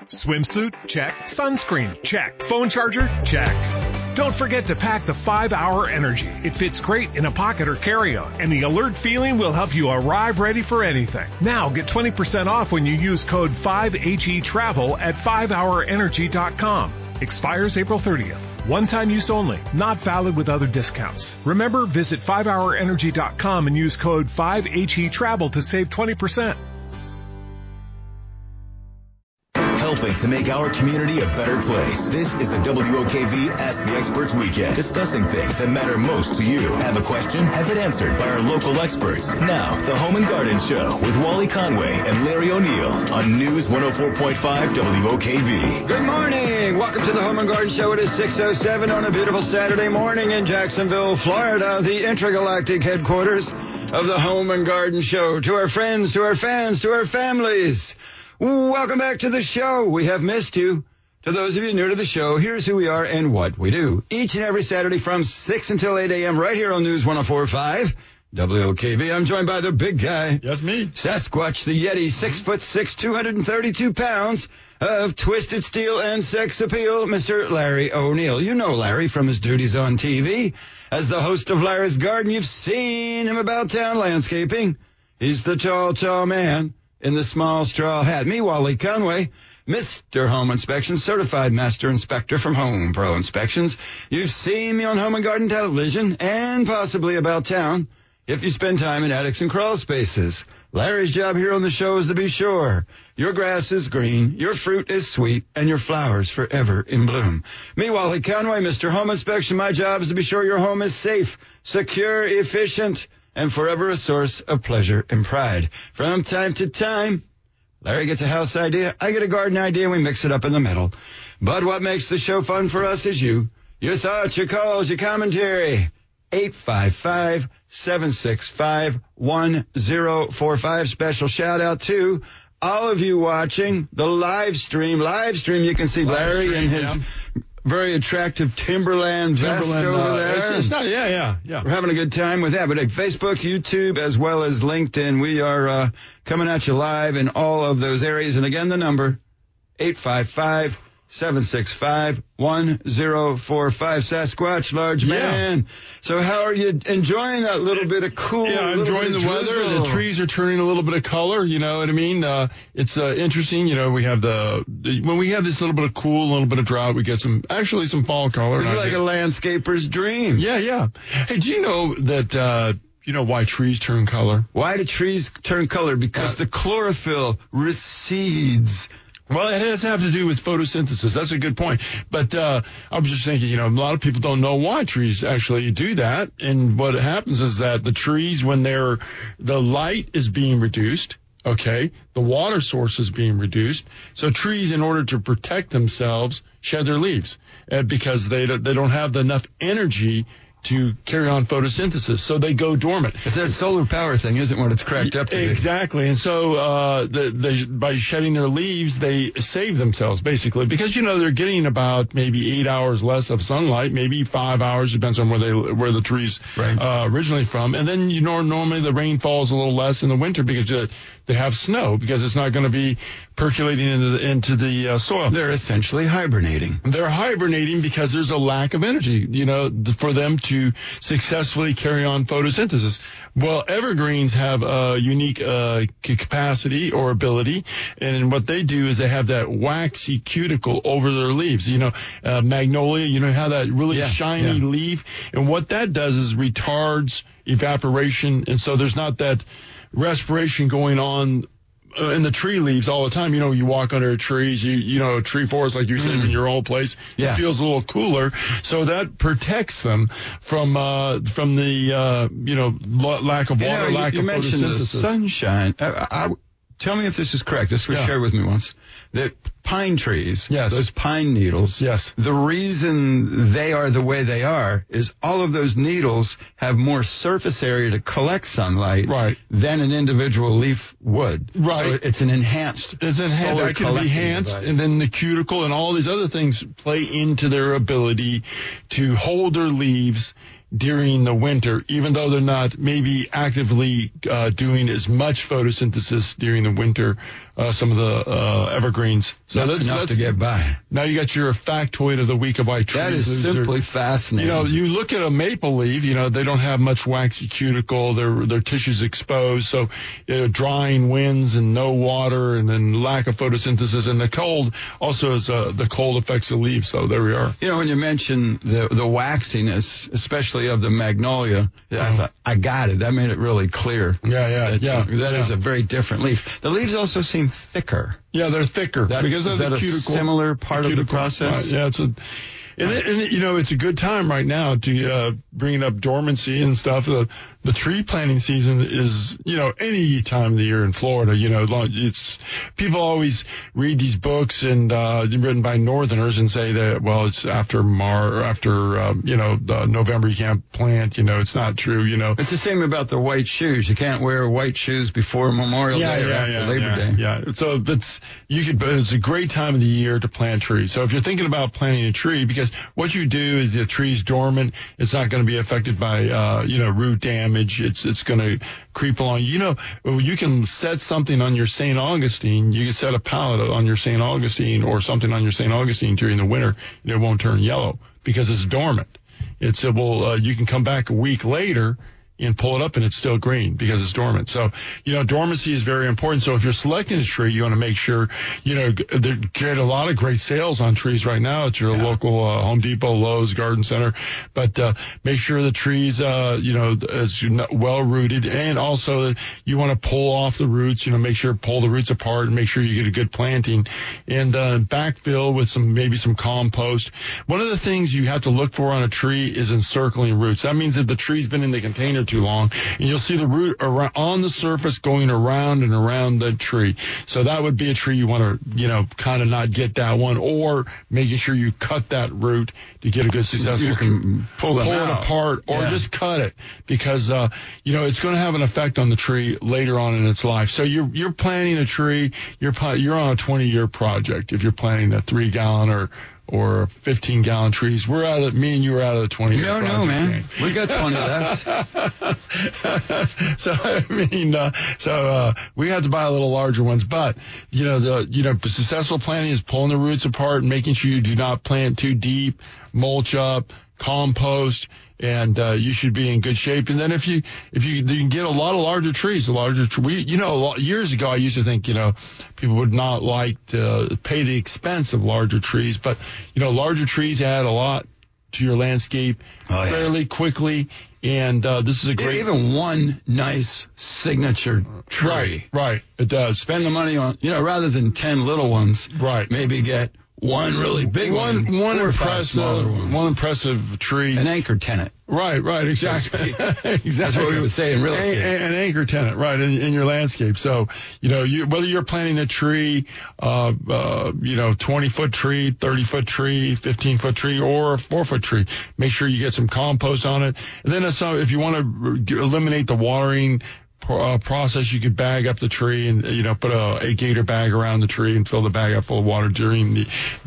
Swimsuit? Check. Sunscreen? Check. Phone charger? Check. Don't forget to pack the 5-Hour Energy. It fits great in a pocket or carry-on, and the alert feeling will help you arrive ready for anything. Now get 20% off when you use code 5HETRAVEL at 5hourenergy.com. Expires April 30th. One-time use only. Not valid with other discounts. Remember, visit 5hourenergy.com and use code 5HETRAVEL to save 20%. Helping to make our community a better place. This is the WOKV Ask the Experts Weekend, discussing things that matter most to you. Have a question? Have it answered by our local experts. Now, the Home and Garden Show with Wally Conway and Larry O'Neill on News 104.5 WOKV. Good morning. Welcome to the Home and Garden Show. It is 6:07 on a beautiful Saturday morning in Jacksonville, Florida, the intergalactic headquarters of the Home and Garden Show. To our friends, to our fans, to our families, welcome back to the show. We have missed you. To those of you new to the show, here's who we are and what we do. Each and every Saturday from 6 until 8 a.m. right here on News 104.5 WOKV. I'm joined by the big guy. That's me. Sasquatch, the Yeti, 6'6", 232 pounds of twisted steel and sex appeal, Mr. Larry O'Neill. You know Larry from his duties on TV. As the host of Larry's Garden, you've seen him about town landscaping. He's the tall man in the small straw hat. Me, Wally Conway, Mr. Home Inspection, certified master inspector from Home Pro Inspections. You've seen me on Home and Garden Television and possibly about town if you spend time in attics and crawl spaces. Larry's job here on the show is to be sure your grass is green, your fruit is sweet, and your flowers forever in bloom. Me, Wally Conway, Mr. Home Inspection, my job is to be sure your home is safe, secure, efficient, and forever a source of pleasure and pride. From time to time, Larry gets a house idea, I get a garden idea, and we mix it up in the middle. But what makes the show fun for us is you. Your thoughts, your calls, your commentary. 855-765-1045. Special shout out to all of you watching the live stream. You can see Larry in his very attractive Timberland vest over there. It's not, yeah. We're having a good time with that. But at Facebook, YouTube, as well as LinkedIn, we are coming at you live in all of those areas. And again, the number, 855-765-1045. Sasquatch, large man. So how are you enjoying that little bit of cool? Yeah, I'm enjoying the weather. The trees are turning a little bit of color. You know what I mean? It's interesting. You know, we have when we have this little bit of cool, a little bit of drought, we get some fall color. It's like a landscaper's dream. Yeah. Hey, do you know that, you know why trees turn color? Why do trees turn color? Because the chlorophyll recedes. Well, it has to have to do with photosynthesis. That's a good point. But I was just thinking, you know, a lot of people don't know why trees actually do that. And what happens is that the trees, when the light is being reduced, okay, the water source is being reduced. So trees, in order to protect themselves, shed their leaves because they don't have enough energy to carry on photosynthesis, so they go dormant. It's that solar power thing, isn't what it's cracked up to be. Exactly, and so by shedding their leaves, they save themselves, basically, because, you know, they're getting about maybe 8 hours less of sunlight, maybe 5 hours, depends on where the trees originally from, and then, you know, normally the rain falls a little less in the winter because they have snow, because it's not going to be percolating into the soil. They're essentially hibernating. They're hibernating because there's a lack of energy, you know, for them to successfully carry on photosynthesis. Well, evergreens have a unique capacity or ability, and what they do is they have that waxy cuticle over their leaves. You know, magnolia, you know, how that really shiny leaf, and what that does is retards evaporation, and so there's not that respiration going on in the tree leaves all the time. You know, you walk under trees, you know, tree forest, like you said, in your old place, it feels a little cooler. So that protects them from the, you know, lack of water, lack of photosynthesis. You mentioned the sunshine. Tell me if this is correct. This was shared with me once. That pine trees, those pine needles, the reason they are the way they are is all of those needles have more surface area to collect sunlight than an individual leaf would. So it's an enhanced solar it can be enhanced, and then the cuticle and all these other things play into their ability to hold their leaves during the winter, even though they're not maybe actively doing as much photosynthesis during the winter some of the evergreens. So Not enough to get by. Now you got your factoid of the week of why trees That is simply fascinating. You look at a maple leaf, they don't have much waxy cuticle. Their tissue's exposed. So drying winds and no water and then lack of photosynthesis. And the cold also is the cold affects the leaves. So there we are. When you mention the waxiness, especially of the magnolia, I thought, I got it. That made it really clear. That is a very different leaf. The leaves also seem thicker. Yeah, they're thicker because of the cuticle. Is that a similar part of the process? Yeah, it's a good time right now to bringing up dormancy and stuff. The tree planting season is, any time of the year in Florida. It's people always read these books and written by Northerners and say that it's after November you can't plant. It's not true. It's the same about the white shoes. You can't wear white shoes before Memorial Day or after Labor Day. Yeah. So it's a great time of the year to plant trees. So if you're thinking about planting a tree, because what you do is the tree's dormant, it's not going to be affected by root damage. It's going to creep along. You can set something on your St. Augustine. You can set a pallet on your St. Augustine or something on your St. Augustine during the winter. It won't turn yellow because it's dormant. You can come back a week later and pull it up and it's still green because it's dormant. So, dormancy is very important. So if you're selecting a tree, you want to make sure, they get a lot of great sales on trees right now at your local Home Depot, Lowe's, Garden Center. But make sure the trees, is well rooted, and also you want to pull off the roots, make sure pull the roots apart and make sure you get a good planting, and backfill with maybe some compost. One of the things you have to look for on a tree is encircling roots. That means that the tree's been in the container too long, and you'll see the root on the surface going around and around the tree. So that would be a tree you want to, kind of not get that one, or making sure you cut that root to get a good successful. You can pull it apart, or just cut it, because it's going to have an effect on the tree later on in its life. So you're planting a tree. You're on a 20-year project if you're planting a 3-gallon or 15-gallon trees. Me and you are out of the 20-year project. No, man. We got 20 left. So we have to buy a little larger ones. But, successful planting is pulling the roots apart and making sure you do not plant too deep, mulch up, compost, and you should be in good shape. And then if you can get a lot of larger trees, years ago I used to think, people would not like to pay the expense of larger trees, but larger trees add a lot to your landscape fairly quickly. And this is a great, even one nice signature tree. Right. It does. Spend the money on, rather than 10 little ones. Right. Maybe get one really big one impressive tree. An anchor tenant. Right, exactly. Exactly. That's what we would say in real estate. An anchor tenant, right, in your landscape. So, whether you're planting a tree, 20-foot tree, 30-foot tree, 15-foot tree, or a 4-foot tree, make sure you get some compost on it. And then if you want to eliminate the watering process, you could bag up the tree and put a gator bag around the tree and fill the bag up full of water during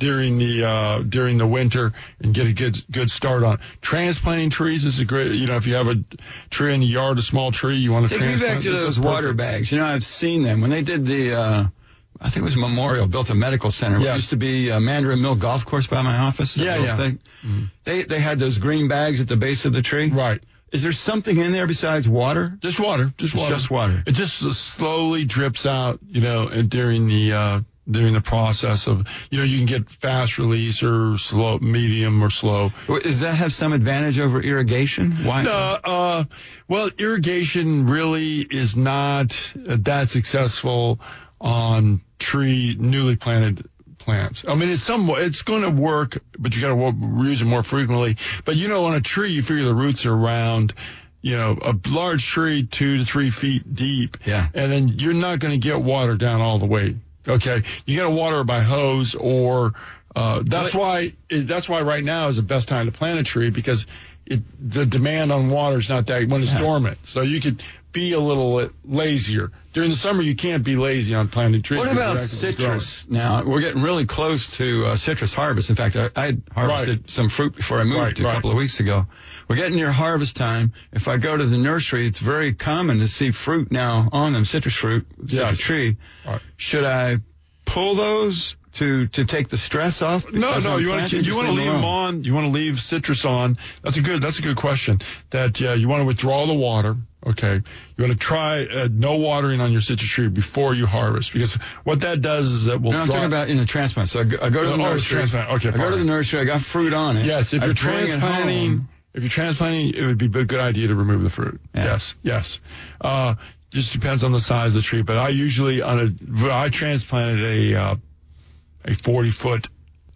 the winter and get a good start on it. Transplanting trees is a great, if you have a tree in the yard, a small tree, you want to transplant. Take me back to those water bags. I've seen them when they did the I think it was Memorial built a medical center. Yeah. It used to be Mandarin Mill Golf Course by my office. Thing. Mm-hmm. They had those green bags at the base of the tree. Right. Is there something in there besides water? Just water. Just water. It just slowly drips out, during the process of, you can get fast release or slow, medium or slow. Does that have some advantage over irrigation? Why? No, well, irrigation really is not that successful on newly planted plants. I mean, it's going to work, but you got to use it more frequently. But on a tree, you figure the roots are around, a large tree 2 to 3 feet deep. Yeah. And then you're not going to get water down all the way. Okay. You got to water it by hose or, that's why right now is the best time to plant a tree, because the demand on water is not that when it's dormant. So you could be a little lazier. During the summer, you can't be lazy on planting trees. What about citrus? Now, we're getting really close to citrus harvest. In fact, I harvested some fruit before I moved a couple of weeks ago. We're getting near harvest time. If I go to the nursery, it's very common to see fruit now on them, citrus fruit, citrus tree. Right. Should I pull those to take the stress off? No, you want to leave them on. You want to leave citrus on. That's a good question. That you want to withdraw the water. Okay, you want to try no watering on your citrus tree before you harvest, because what that does is that will. No, I'm talking about in the transplant. So I go to the nursery. Okay, I go to the nursery. I got fruit on it. Yes, if you're transplanting, it would be a good idea to remove the fruit. Yeah. Yes. Just depends on the size of the tree, but I usually I transplanted a 40-foot,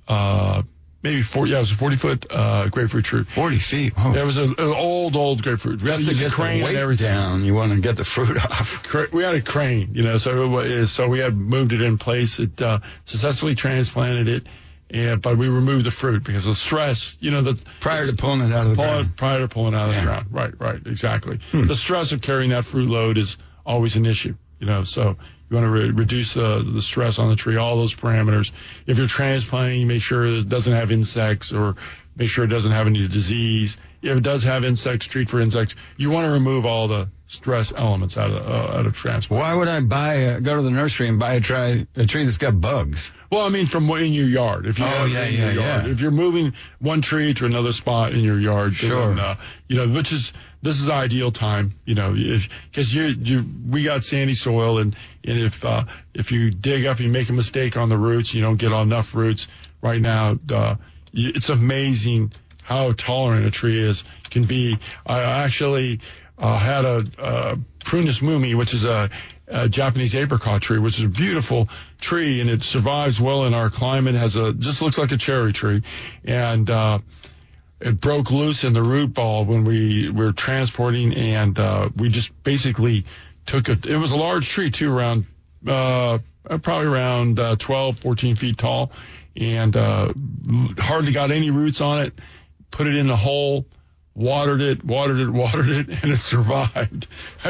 maybe 40. Yeah, it was a 40-foot grapefruit tree. 40 feet. Oh. It was an old grapefruit. We had to use a crane and everything. Down, you want to get the fruit off. We had a crane, so we had moved it in place. It successfully transplanted it. But we removed the fruit because of stress, prior to pulling it out of the ground. Prior to pulling it out of the ground. Right, exactly. The stress of carrying that fruit load is always an issue, so you want to reduce the stress on the tree, all those parameters. If you're transplanting, make sure it doesn't have insects, or make sure it doesn't have any disease. If it does have insects, treat for insects. You want to remove all the stress elements out of transplant. Why would I go to the nursery and buy a tree that's got bugs? Well, I mean, from in your yard. If you If you're moving one tree to another spot in your yard, sure. Then, this is ideal time, because we got sandy soil, and if you dig up, you make a mistake on the roots, you don't get enough roots. Right now, it's amazing how tolerant a tree can be. I actually had a Prunus mumi, which is a Japanese apricot tree, which is a beautiful tree, and it survives well in our climate. Just looks like a cherry tree, and it broke loose in the root ball when we were transporting, and we just basically took it. It was a large tree too, probably around 12, 14 feet tall, and hardly got any roots on it. Put it in the hole, watered it, and it survived.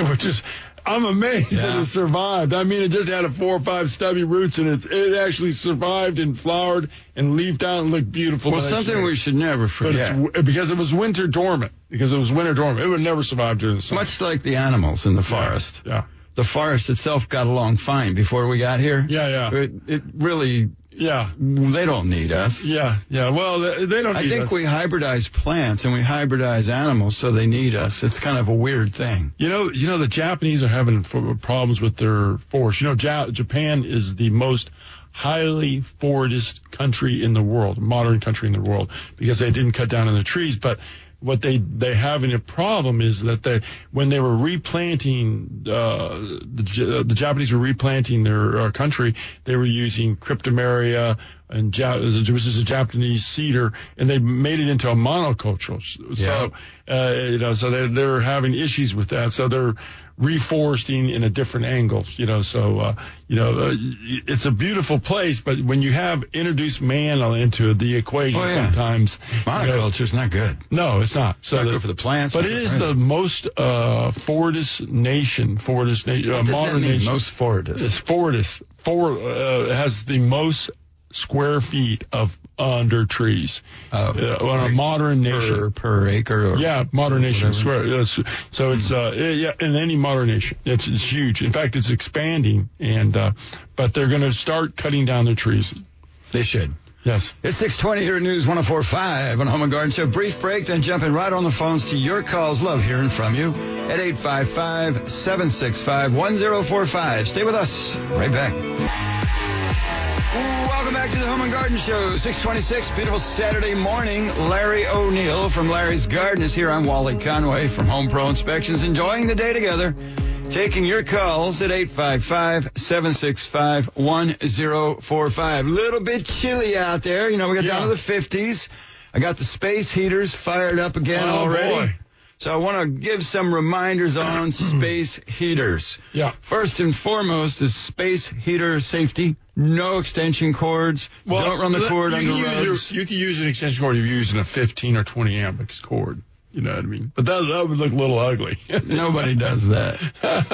I'm amazed that it survived. I mean, it just had 4 or 5 stubby roots, and it actually survived and flowered and leafed out and looked beautiful. Well, something we should never forget. Because it was winter dormant. It would never survive during the summer. Much like the animals in the forest. Yeah. The forest itself got along fine before we got here. Yeah. It really... Yeah. They don't need us. Yeah. Well, they don't need us. I think we hybridize plants and we hybridize animals, so they need us. It's kind of a weird thing. The Japanese are having problems with their forests. Japan is the most highly forested country in the world, modern country in the world, because they didn't cut down on the trees. But what they having a problem is that when they were replanting, the Japanese were replanting their country, they were using cryptomeria, which is a Japanese cedar, and they made it into a monoculture. So they're having issues with that. So they're reforesting in a different angle, it's a beautiful place, but when you have introduced man into the equation, sometimes monoculture's not good. No, it's not. So it's not good for the plants. But it is the most forest nation. What does that mean, most forest? It's forest. Has the most square feet of under trees on a modern nation per acre. Modern nation square. So it's in any modern nation, it's huge. In fact, it's expanding, and but they're going to start cutting down their trees. They should. Yes. It's 6:20 here at News 104.5 on Home and Garden Show. Brief break, then jumping right on the phones to your calls. Love hearing from you at 855-765-1045. Stay with us. Right back. Welcome back to the Home and Garden Show. 6:26, beautiful Saturday morning. Larry O'Neill from Larry's Garden is here. I'm Wally Conway from Home Pro Inspections, enjoying the day together. Taking your calls at 855-765-1045. Little bit chilly out there. We got down to the 50s. I got the space heaters fired up again already. Boy. So I want to give some reminders on space heaters. Yeah. First and foremost is space heater safety. No extension cords. Don't run the cord under rugs. You can use an extension cord if you're using a 15 or 20 amp cord. You know what I mean? But that would look a little ugly. Nobody does that.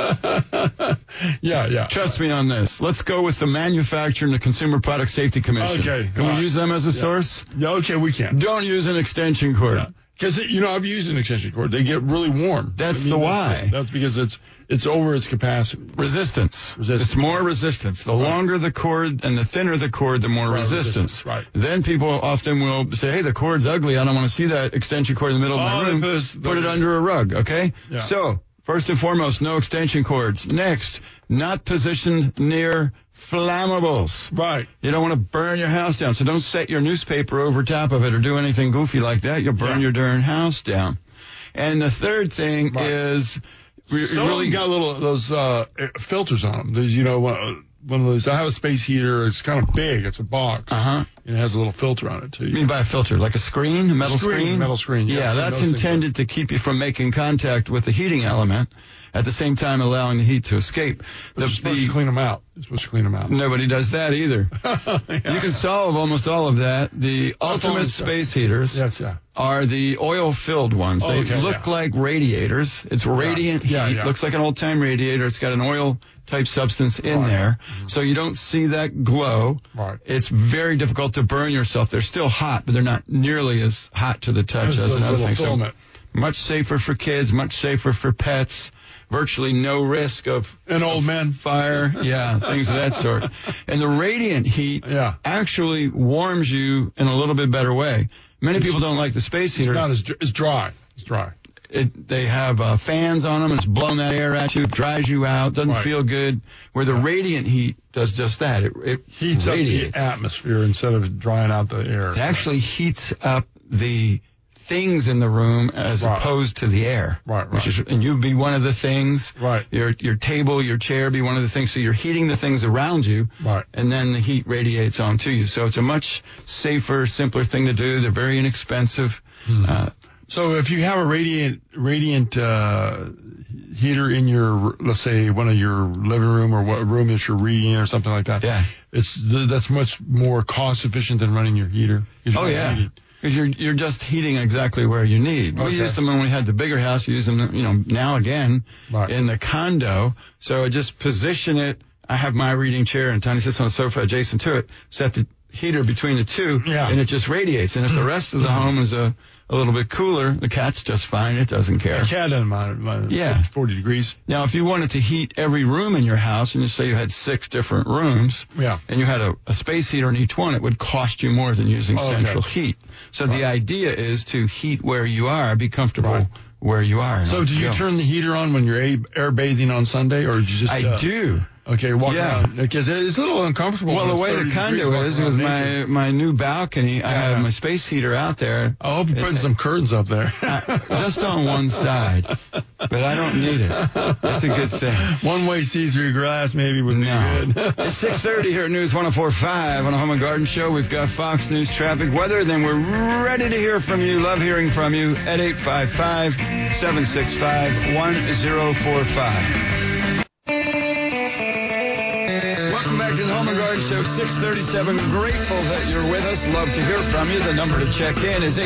Yeah. Trust me on this. Let's go with the Manufacturer and the Consumer Product Safety Commission. Okay. Can we use them as a source? Yeah, okay, we can. Don't use an extension cord. Because, I've used an extension cord. They get really warm. That's the why. That's because it's over its capacity. Resistance. It's more resistance. The longer the cord and the thinner the cord, the more resistance. Right. Then people often will say, hey, the cord's ugly. I don't want to see that extension cord in the middle of my room. Put it under a rug, okay? Yeah. So, first and foremost, no extension cords. Next, not positioned near flammables. Right. You don't want to burn your house down, so don't set your newspaper over top of it or do anything goofy like that. You'll burn your darn house down. And the third thing is... Some really got those filters on them. There's, one of those. I have a space heater. It's kind of big. It's a box. And it has a little filter on it, too. You mean by a filter? Like a screen? A metal screen? Metal screen, yeah. That's intended to keep you from making contact with the heating element, at the same time allowing the heat to escape. You're supposed to clean them out. Nobody does that either. You can solve almost all of that. The ultimate space heaters are the oil-filled ones. They look like radiators. It's radiant heat. Looks like an old-time radiator. It's got an oil-type substance in there. So you don't see that glow. Right. It's very difficult to burn yourself. They're still hot, but they're not nearly as hot to the touch as another thing. So much safer for kids, much safer for pets. Virtually no risk of an old man fire, things of that sort. And the radiant heat actually warms you in a little bit better way. Many people don't like the space heater. It's dry. It's dry. They have fans on them, and it's blowing that air at you, dries you out, doesn't feel good. Where the radiant heat does just that. It heats radiates up the atmosphere instead of drying out the air. It actually heats up the things in the room as opposed to the air. Right. And you'd be one of the things. Right. Your table, your chair be one of the things. So you're heating the things around you. Right. And then the heat radiates onto you. So it's a much safer, simpler thing to do. They're very inexpensive. So if you have a radiant heater in your, let's say, one of your living room or what room that you're reading in or something like that, that's much more cost efficient than running your heater. You're just heating exactly where you need. We used them when we had the bigger house. We use them, now again in the condo. So I just position it. I have my reading chair and Tiny sits on the sofa adjacent to it. Set the heater between the two, and it just radiates. And if the rest of the home is a little bit cooler, the cat's just fine. It doesn't care. The cat doesn't mind. 40 degrees. Now, if you wanted to heat every room in your house, and you say you had 6 different rooms, and you had a space heater in each one, it would cost you more than using central heat. So the idea is to heat where you are, be comfortable where you are. So do you turn the heater on when you're air bathing on Sunday, or do you just... I do. Okay, walk around. Because it's a little uncomfortable. Well, the way the condo is with my new balcony, I have my space heater out there. I hope you put some curtains up there. Just on one side. But I don't need it. It's a good thing. One-way see-through glass maybe would be good. It's 6:30 here at News 104.5 on the Home and Garden Show. We've got Fox News traffic, weather, then we're ready to hear from you. Love hearing from you at 855-765-1045. Welcome back to the Home and Garden Show, 637. Grateful that you're with us. Love to hear from you. The number to check in is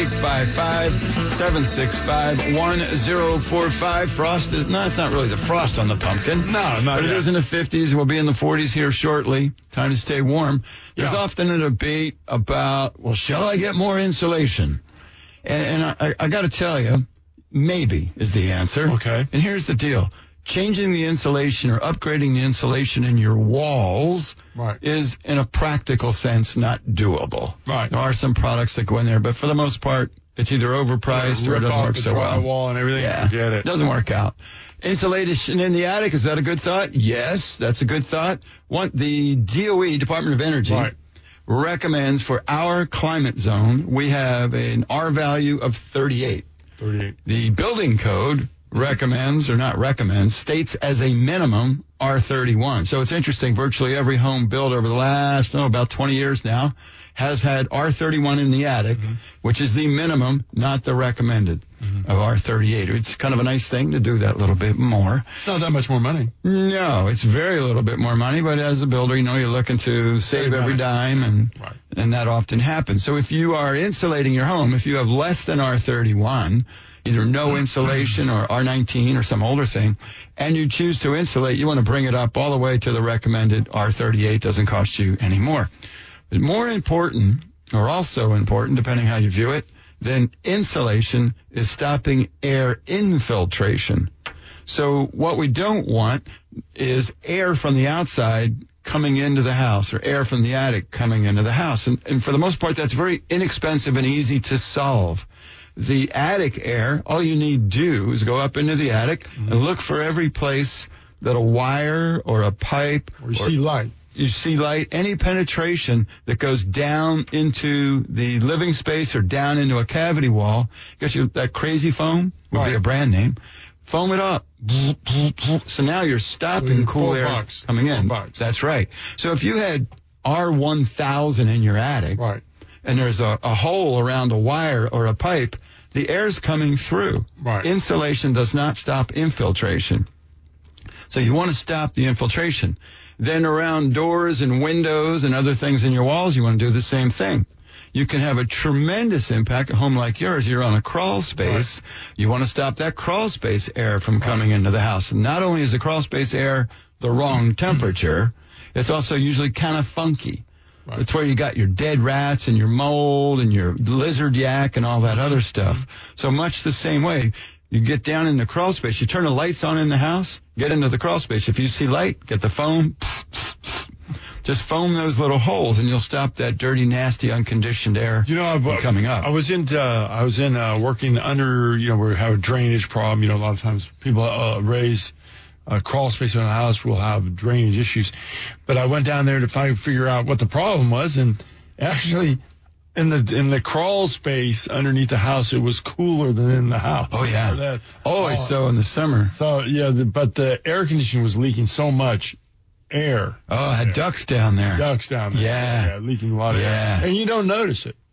855-765-1045. Frost is, no, it's not really the frost on the pumpkin. No, not But it is in the 50s. We'll be in the 40s here shortly. Time to stay warm. There's often a debate about, well, shall I get more insulation? And I got to tell you, maybe is the answer. Okay. And here's the deal. Changing the insulation or upgrading the insulation in your walls is, in a practical sense, not doable. Right. There are some products that go in there, but for the most part, it's either overpriced or it doesn't work so well. Wall and everything. Get it. Doesn't work out. Insulation in the attic, is that a good thought? Yes, that's a good thought. The DOE, Department of Energy, recommends for our climate zone, we have an R value of 38. The building code states as a minimum R31. So it's interesting. Virtually every home built over the last, about 20 years now has had R31 in the attic, which is the minimum, not the recommended. of R38. It's kind of a nice thing to do that little bit more. It's not that much more money. No, it's very little bit more money, but as a builder, you're looking to save every dime, and that often happens. So if you are insulating your home, if you have less than R31, either no insulation or R19 or some older thing, and you choose to insulate, you want to bring it up all the way to the recommended R38. Doesn't cost you any more. But more important, or also important, depending how you view it, than insulation is stopping air infiltration. So what we don't want is air from the outside coming into the house, or air from the attic coming into the house. And for the most part, that's very inexpensive and easy to solve. The attic air, all you need to do is go up into the attic and look for every place that a wire or a pipe or you see light, any penetration that goes down into the living space or down into a cavity wall. Guess that crazy foam would be a brand name. Foam it up. So now you're stopping cool air coming in. That's right. So if you had R1000 in your attic, and there's a hole around a wire or a pipe, the air's coming through. Insulation does not stop infiltration. So you want to stop the infiltration. Then around doors and windows and other things in your walls, you want to do the same thing. You can have a tremendous impact. A home like yours, you're on a crawl space. You want to stop that crawl space air from coming into the house. And not only is the crawl space air the wrong temperature, it's also usually kind of funky. It's where you got your dead rats and your mold and your lizard yak and all that other stuff. So much the same way, you get down in the crawl space, you turn the lights on in the house, get into the crawl space. If you see light, get the foam, just foam those little holes, and you'll stop that dirty, nasty, unconditioned air from coming up. I was in working under, we have a drainage problem. A lot of times people raise a crawl space in a house will have drainage issues. But I went down there to figure out what the problem was, and actually in the crawl space underneath the house, it was cooler than in the house. Oh, yeah. Always so in the summer. So, but the air conditioning was leaking so much air. Oh, it had ducts down there. Yeah, leaking a lot of air. And you don't notice it.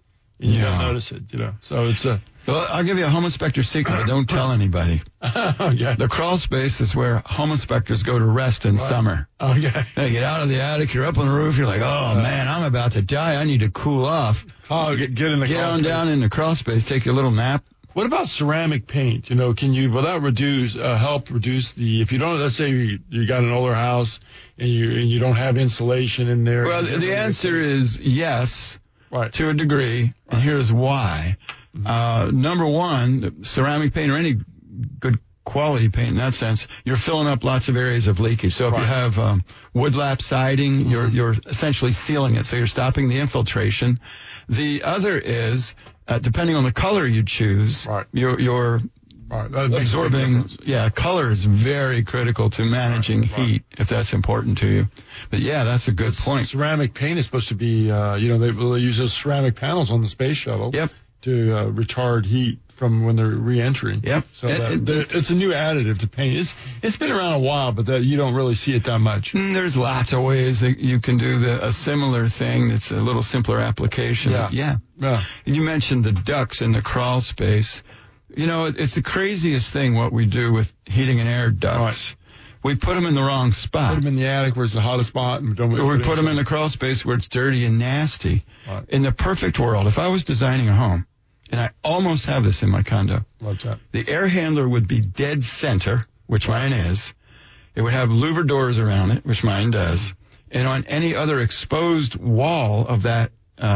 So it's a... Well, I'll give you a home inspector secret. Don't tell anybody. The crawl space is where home inspectors go to rest in summer. Okay. Then you get out of the attic, you're up on the roof, you're like, oh, man, I'm about to die. I need to cool off. Get in the Get on down in the crawl space, take your little nap. What about ceramic paint? Can will that help reduce if you don't, let's say you got an older house and you don't have insulation in there? Well, the answer is yes, to a degree, and here's why. Number one, ceramic paint or any good quality paint in that sense, you're filling up lots of areas of leakage. So if you have woodlap siding, you're essentially sealing it. So you're stopping the infiltration. The other is, depending on the color you choose, you're absorbing. Yeah, color is very critical to managing heat, if that's important to you. But yeah, that's a good point. Ceramic paint is supposed to be, they use those ceramic panels on the space shuttle. Yep. To retard heat from when they're re-entering. Yep. So it's a new additive to paint. It's been around a while, but you don't really see it that much. There's lots of ways that you can do a similar thing. It's a little simpler application. Yeah. You mentioned the ducts in the crawl space. It's the craziest thing what we do with heating and air ducts. We put them in the wrong spot. Put them in the attic where it's the hottest spot. And we put them in the crawl space where it's dirty and nasty. In the perfect world, if I was designing a home, and I almost have this in my condo, what's that? The air handler would be dead center, which mine is. It would have louver doors around it, which mine does. And on any other exposed wall of that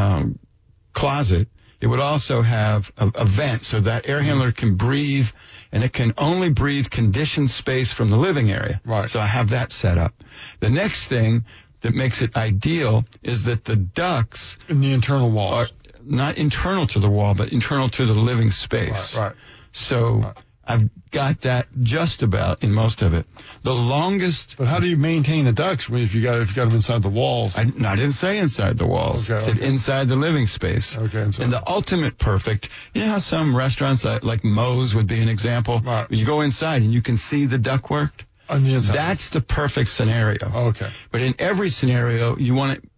closet, it would also have a vent so that air handler can breathe, and it can only breathe conditioned space from the living area. So I have that set up. The next thing that makes it ideal is that the ducts in the internal walls are not internal to the wall, but internal to the living space. So I've got that just about in most of it. The longest. But how do you maintain the ducts if you got them inside the walls? I didn't say inside the walls. I said inside the living space. Okay. And the ultimate perfect. You know how some restaurants like Moe's would be an example. You go inside and you can see the ductwork. On the inside. That's the perfect scenario. Okay. But in every scenario, you want it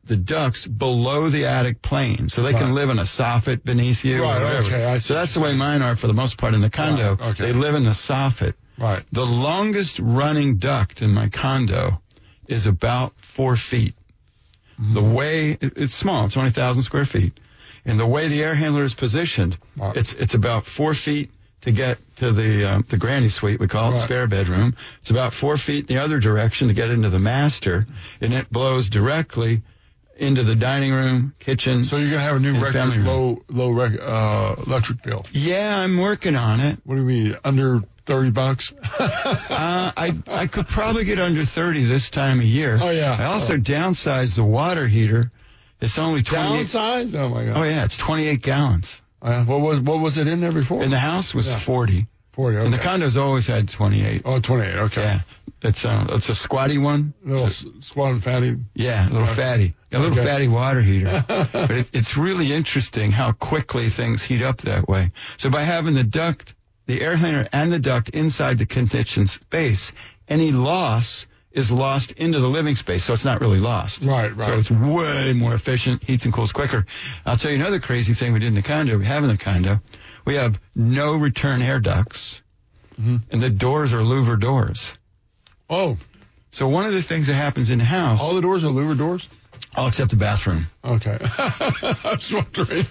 the ducts below the attic plane, so they can live in a soffit beneath you. Right, or whatever. okay, I see. So that's the way mine are for the most part in the condo. Right, okay. They live in the soffit. Right. The longest running duct in my condo is about 4 feet. Mm-hmm. The way, it's small, it's only 1,000 square feet. And the way the air handler is positioned, it's about 4 feet to get to the granny suite, we call it, spare bedroom. It's about 4 feet in the other direction to get into the master, and it blows directly into the dining room, kitchen. So you're gonna have a new record low electric bill. Yeah, I'm working on it. What do you mean, under $30? I could probably get under 30 this time of year. Oh yeah. I also downsized the water heater. It's only 28. Downsized? Oh my God. Oh yeah, it's 28 gallons. What was it in there before? In the house was 40. 40, okay. And the condo's always had 28. Oh, 28, okay. Yeah. It's a squatty one. Little squat and fatty. Yeah, a little fatty. Got a little fatty water heater. But it's really interesting how quickly things heat up that way. So by having the duct, the air handler and the duct inside the kitchen space, any loss is lost into the living space, so it's not really lost. Right. So it's way more efficient, heats and cools quicker. I'll tell you another crazy thing we did in the condo. We have no return air ducts, and the doors are louver doors. Oh. So one of the things that happens in the house... All the doors are louver doors? All except the bathroom. Okay. I was wondering.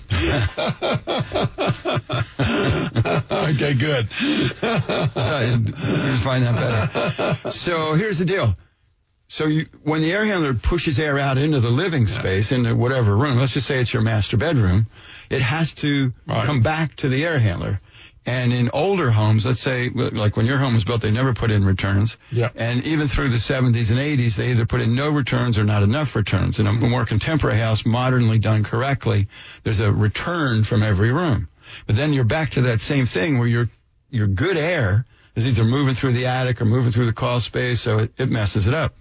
Okay, good. You just find that better. So here's the deal. So when the air handler pushes air out into the living space, into whatever room, let's just say it's your master bedroom, it has to come back to the air handler. And in older homes, let's say, like when your home was built, they never put in returns. Yeah. And even through the 70s and 80s, they either put in no returns or not enough returns. In a more contemporary house, modernly done correctly, there's a return from every room. But then you're back to that same thing where your good air is either moving through the attic or moving through the crawl space, so it messes it up.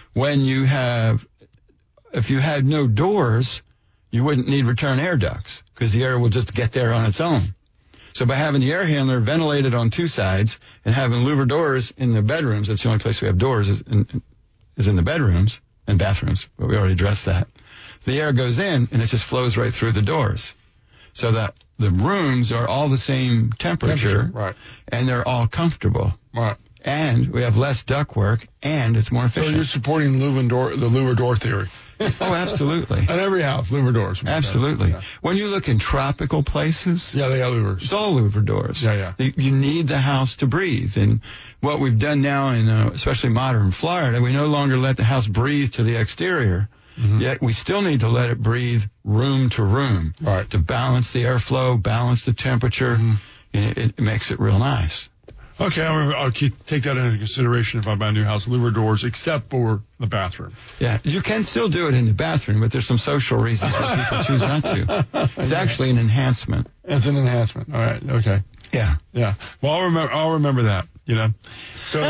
If you had no doors, you wouldn't need return air ducts because the air will just get there on its own. So by having the air handler ventilated on two sides and having louver doors in the bedrooms, that's the only place we have doors is in the bedrooms and bathrooms, but we already addressed that. The air goes in and it just flows right through the doors. So that the rooms are all the same temperature. Right. And they're all comfortable. Right. And we have less duct work and it's more efficient. So you're supporting the louver door theory. Oh, absolutely. At every house, louver doors. Absolutely. Yeah. When you look in tropical places, yeah, they got louvers. It's all louver doors. Yeah. You need the house to breathe. And what we've done now in especially modern Florida, we no longer let the house breathe to the exterior. Mm-hmm. Yet we still need to let it breathe room to room to balance the airflow, balance the temperature, and it makes it real nice. Okay, I'll take that into consideration if I buy a new house. Louver doors, except for the bathroom. Yeah, you can still do it in the bathroom, but there's some social reasons why people choose not to. It's actually an enhancement. It's an enhancement. All right. Okay. Yeah. Well, I'll remember that. You know. So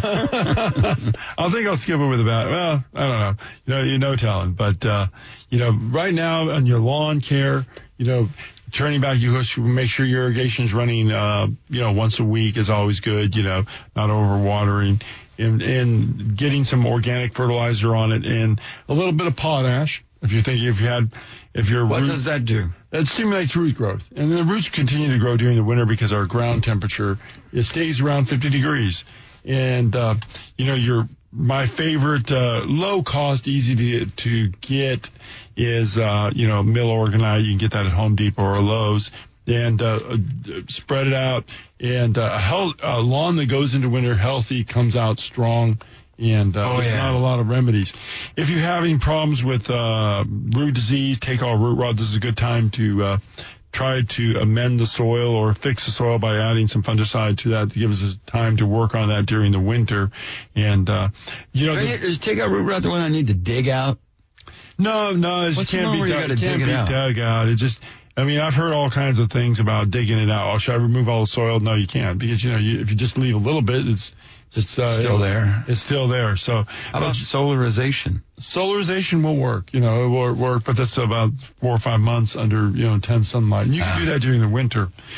I think I'll skip over the bath. Well, I don't know. You know, telling. But right now on your lawn care, turning back, you make sure your irrigation's running, once a week is always good, not overwatering, and getting some organic fertilizer on it and a little bit of potash. What does that do? That stimulates root growth. And the roots continue to grow during the winter because our ground temperature, it stays around 50 degrees. And, my favorite, low cost, easy to get is, mill organite. You can get that at Home Depot or Lowe's and, spread it out. And, a lawn that goes into winter healthy comes out strong. And, there's not a lot of remedies. If you're having problems with, root disease, take all root rot. This is a good time to, try to amend the soil or fix the soil by adding some fungicide to that to give us time to work on that during the winter. And, is take out root rot the one I need to dig out? No, it can't be dug out. It just, I've heard all kinds of things about digging it out. Should I remove all the soil? No, you can't, because, if you just leave a little bit, it's still there. It's still there. So how about solarization? Solarization will work. It will work, but that's about 4 or 5 months under, intense sunlight. And you can do that during the winter.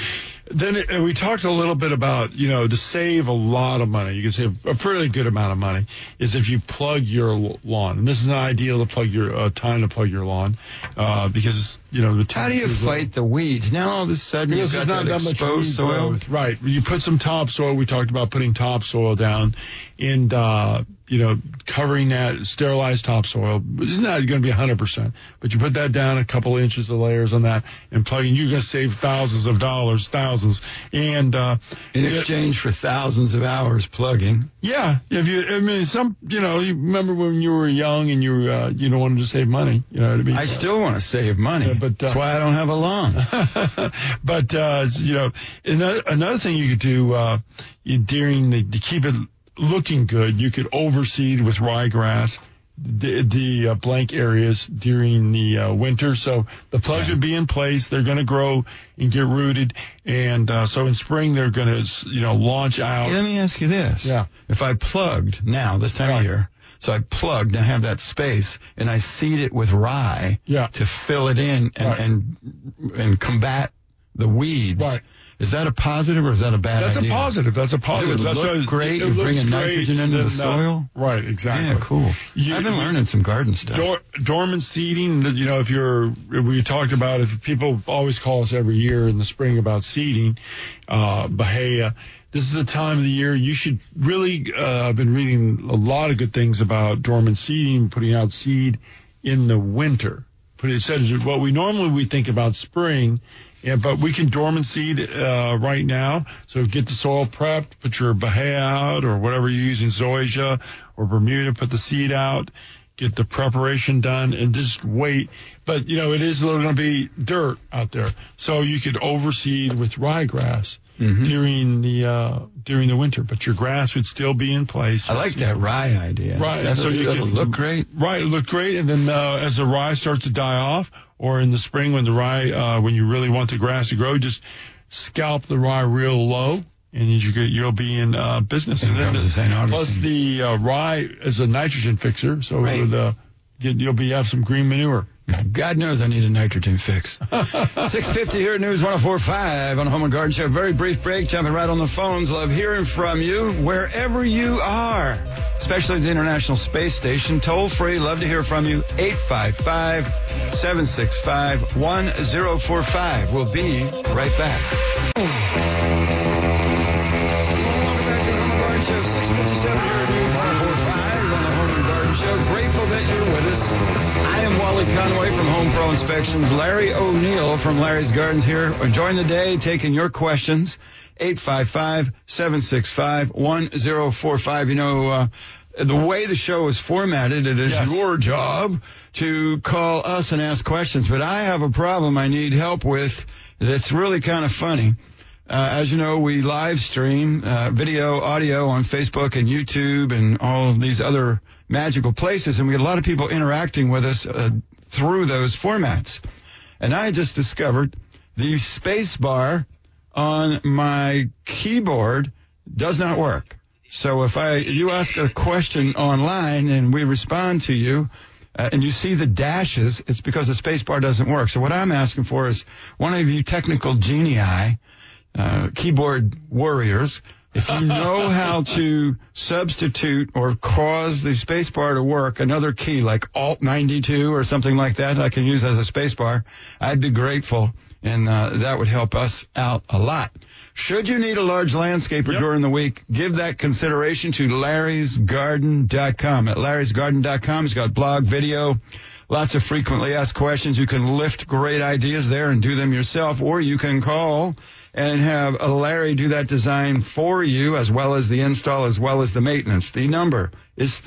Then we talked a little bit about, to save a lot of money, you can save a fairly good amount of money, is if you plug your lawn. And this is not ideal to plug your time to plug your lawn because, the How do you fight the weeds? Now all of a sudden you've got that exposed soil. Growth. Right. You put some topsoil. We talked about putting topsoil down and, covering that sterilized topsoil. It's not going to be 100%, but you put that down a couple inches of layers on that and plugging, you're going to save thousands of dollars, and, in exchange for thousands of hours plugging. Yeah. You remember when you were young and you wanted to save money, you know what I mean? I still want to save money. But that's why I don't have a lawn. But, another thing you could do, to keep it looking good, you could overseed with ryegrass the blank areas during the winter. So the plugs would be in place. They're going to grow and get rooted. And so in spring, they're going to, launch out. Let me ask you this. Yeah. If I plugged now, this time of year, so I plugged and I have that space and I seed it with rye to fill it in and combat the weeds. Right. Is that a positive or is that a bad idea? That's a positive. It would look great. You're bringing nitrogen into the soil. Right, exactly. Yeah, cool. I've been learning some garden stuff. Dormant seeding, we talked about, if people always call us every year in the spring about seeding, Bahia, this is a time of the year you should really, I've been reading a lot of good things about dormant seeding, putting out seed in the winter. It says what we think about spring. Yeah, but we can dormant seed right now. So get the soil prepped, put your Bahia out or whatever you're using, Zoysia or Bermuda, put the seed out, get the preparation done, and just wait. But, it is going to be dirt out there. So you could overseed with ryegrass during the winter, but your grass would still be in place. I like that rye idea. Right. It'll look great. Right. It'll look great. And then as the rye starts to die off, or in the spring when the rye, when you really want the grass to grow, just scalp the rye real low, and you'll be in business. And then plus the rye is a nitrogen fixer, so you'll have some green manure. God knows I need a nitrogen fix. 6:50 here at News 104.5 on the Home and Garden Show. Very brief break, jumping right on the phones. Love hearing from you wherever you are, especially at the International Space Station. Toll free, love to hear from you. 855-765-1045. We'll be right back. Welcome back to the Home and Garden Show. 6:57 here at News 104.5 on the Home and Garden Show. Grateful that you're with us. I am Wally Conway from Home Pro Inspections. Larry O'Neill from Larry's Gardens here, enjoying the day, taking your questions. 855-765-1045. The way the show is formatted, it is your job to call us and ask questions. But I have a problem I need help with that's really kind of funny. As you know, we live stream video, audio on Facebook and YouTube and all of these other magical places, and we get a lot of people interacting with us through those formats. And I just discovered the space bar on my keyboard does not work. So if you ask a question online and we respond to you, and you see the dashes, it's because the space bar doesn't work. So what I'm asking for is one of you technical genii, keyboard warriors, if you know how to substitute or cause the space bar to work, another key like Alt 92 or something like that I can use as a space bar, I'd be grateful, and that would help us out a lot. Should you need a large landscaper during the week, give that consideration to Larry'sGarden.com. At Larry'sGarden.com, he's got blog, video, lots of frequently asked questions. You can lift great ideas there and do them yourself, or you can call and have Larry do that design for you, as well as the install, as well as the maintenance. The number is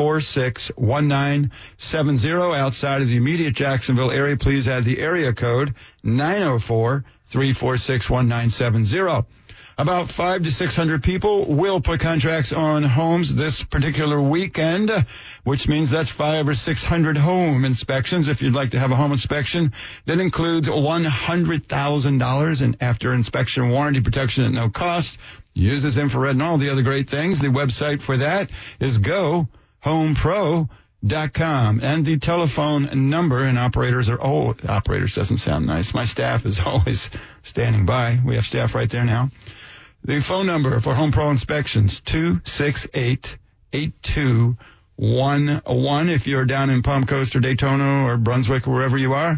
346-1970. Outside of the immediate Jacksonville area, please add the area code 904-346-1970. About 500 to 600 people will put contracts on homes this particular weekend, which means that's 500 or 600 home inspections. If you'd like to have a home inspection, that includes $100,000 in after inspection warranty protection at no cost. Uses infrared and all the other great things. The website for that is GoHomePro.com. .com. And the telephone number, and operators doesn't sound nice. My staff is always standing by. We have staff right there now. The phone number for Home Pro inspections, 268-8211. If you're down in Palm Coast or Daytona or Brunswick or wherever you are,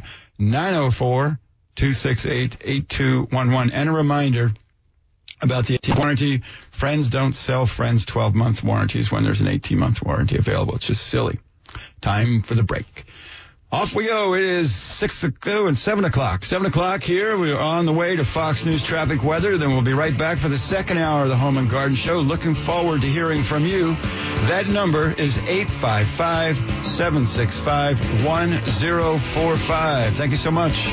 904-268-8211. And a reminder about the warranty. Friends don't sell Friends 12-month warranties when there's an 18-month warranty available. It's just silly. Time for the break. Off we go. It is 7 o'clock. 7 o'clock here. We are on the way to Fox News traffic weather. Then we'll be right back for the second hour of the Home and Garden Show. Looking forward to hearing from you. That number is 855-765-1045. Thank you so much.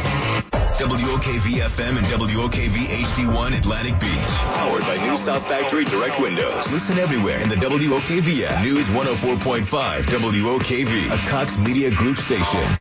WOKV-FM and WOKV HD1 Atlantic Beach. Powered by New South Factory Direct Windows. Listen everywhere in the WOKV app. News 104.5 WOKV, a Cox Media Group station.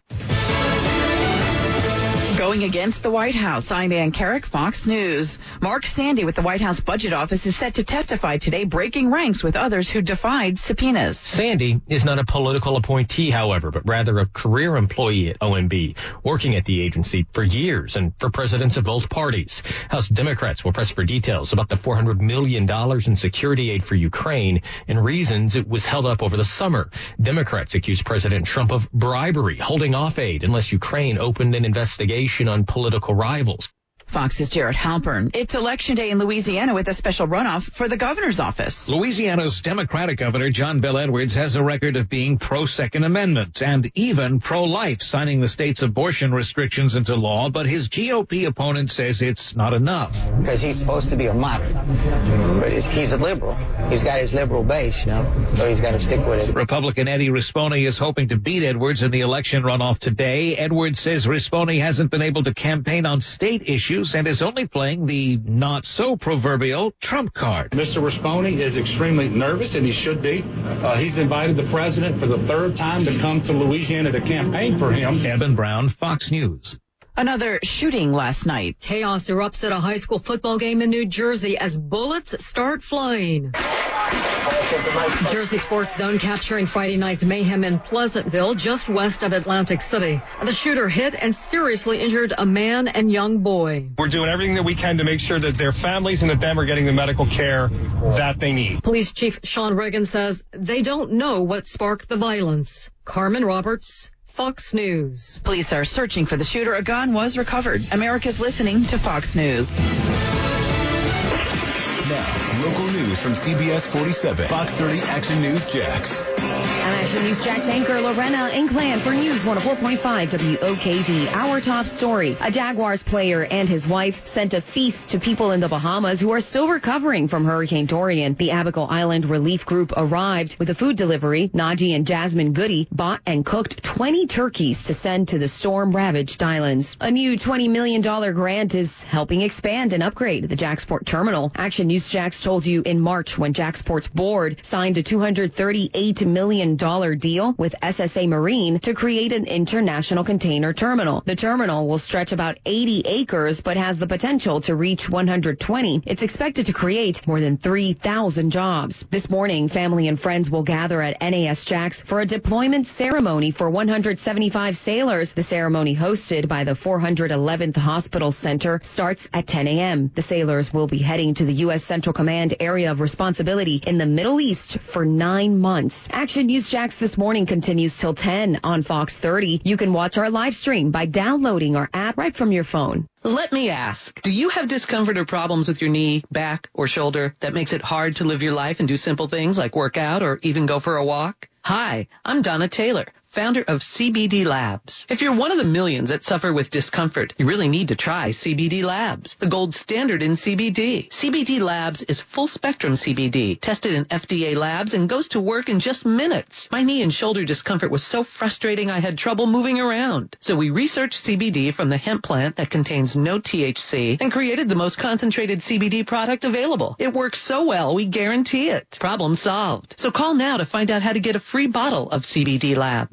Going against the White House, I'm Ann Carrick, Fox News. Mark Sandy with the White House Budget Office is set to testify today, breaking ranks with others who defied subpoenas. Sandy is not a political appointee, however, but rather a career employee at OMB, working at the agency for years and for presidents of both parties. House Democrats will press for details about the $400 million in security aid for Ukraine and reasons it was held up over the summer. Democrats accuse President Trump of bribery, holding off aid unless Ukraine opened an investigation on political rivals. Fox's Jared Halpern. It's Election Day in Louisiana with a special runoff for the governor's office. Louisiana's Democratic governor, John Bel Edwards, has a record of being pro-Second Amendment and even pro-life, signing the state's abortion restrictions into law, but his GOP opponent says it's not enough. Because he's supposed to be a moderate, but he's a liberal. He's got his liberal base, so he's got to stick with it. Republican Eddie Rispone is hoping to beat Edwards in the election runoff today. Edwards says Rispone hasn't been able to campaign on state issues and is only playing the not-so-proverbial Trump card. Mr. Rispone is extremely nervous, and he should be. He's invited the president for the third time to come to Louisiana to campaign for him. Evan Brown, Fox News. Another shooting last night. Chaos erupts at a high school football game in New Jersey as bullets start flying. Jersey Sports Zone capturing Friday night's mayhem in Pleasantville, just west of Atlantic City. The shooter hit and seriously injured a man and young boy. We're doing everything that we can to make sure that their families and that them are getting the medical care that they need. Police Chief Sean Reagan says they don't know what sparked the violence. Carmen Roberts, Fox News. Police are searching for the shooter. A gun was recovered. America's listening to Fox News. Now, local news from CBS 47, Fox 30 Action News Jax. I'm Action News Jax anchor Lorena Inclan for News 104.5 WOKV. Our top story, a Jaguars player and his wife sent a feast to people in the Bahamas who are still recovering from Hurricane Dorian. The Abaco Island Relief Group arrived with a food delivery. Najee and Jasmine Goody bought and cooked 20 turkeys to send to the storm-ravaged islands. A new $20 million grant is helping expand and upgrade the JAXPort terminal. Action News Jax told you in March when JAXPort's board signed a $238 million deal with SSA Marine to create an international container terminal. The terminal will stretch about 80 acres but has the potential to reach 120. It's expected to create more than 3,000 jobs. This morning, family and friends will gather at NAS Jax for a deployment ceremony for 175 sailors. The ceremony, hosted by the 411th Hospital Center, starts at 10 a.m. The sailors will be heading to the U.S. Central Command Area of Responsibility in the Middle East for 9 months. Action News Jax this morning continues till 10 on Fox 30. You can watch our live stream by downloading our app right from your phone. Let me ask, do you have discomfort or problems with your knee, back, or shoulder that makes it hard to live your life and do simple things like work out or even go for a walk? Hi, I'm Donna Taylor, founder of CBD Labs. If you're one of the millions that suffer with discomfort, you really need to try CBD Labs, the gold standard in CBD. CBD Labs is full-spectrum CBD, tested in FDA labs, and goes to work in just minutes. My knee and shoulder discomfort was so frustrating I had trouble moving around. So we researched CBD from the hemp plant that contains no THC and created the most concentrated CBD product available. It works so well, we guarantee it. Problem solved. So call now to find out how to get a free bottle of CBD Labs.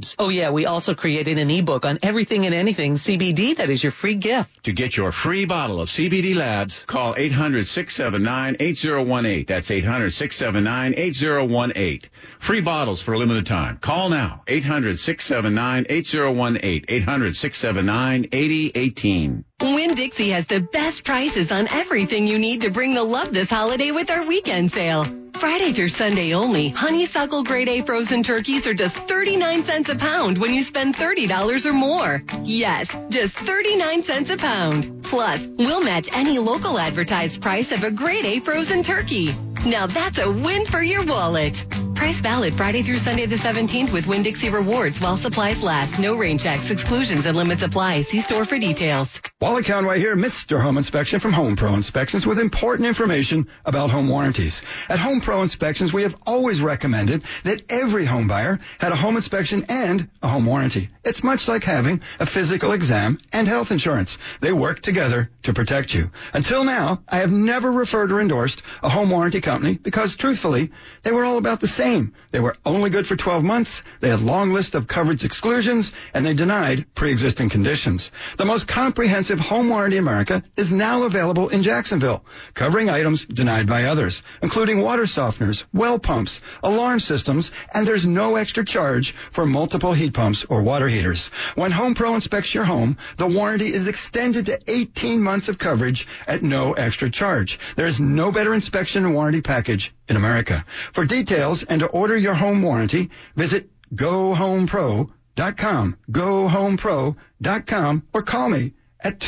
news. Oh yeah, we also created an ebook on everything and anything CBD that is your free gift. To get your free bottle of CBD Labs, call 800-679-8018. That's 800-679-8018. Free bottles for a limited time. Call now. 800-679-8018. 800-679-8018. Winn-Dixie has the best prices on everything you need to bring the love this holiday with our weekend sale. Friday through Sunday only, honeysuckle grade A frozen turkeys are just 39 cents a pound when you spend $30 or more. Yes, just 39 cents a pound. Plus, we'll match any local advertised price of a grade A frozen turkey. Now that's a win for your wallet. Price valid Friday through Sunday the 17th with Winn-Dixie Rewards while supplies last. No rain checks, exclusions, and limits apply. See store for details. Wally Conway here, Mr. Home Inspection from Home Pro Inspections with important information about home warranties. At Home Pro Inspections, we have always recommended that every home buyer had a home inspection and a home warranty. It's much like having a physical exam and health insurance. They work together to protect you. Until now, I have never referred or endorsed a home warranty company because, truthfully, they were all about the same. They were only good for 12 months, they had long lists of coverage exclusions, and they denied pre-existing conditions. The most comprehensive home warranty in America is now available in Jacksonville, covering items denied by others, including water softeners, well pumps, alarm systems, and there's no extra charge for multiple heat pumps or water heaters. When Home Pro inspects your home, the warranty is extended to 18 months of coverage at no extra charge. There's no better inspection and warranty package in America. For details and to order your home warranty, visit GoHomePro.com, GoHomePro.com, or call me at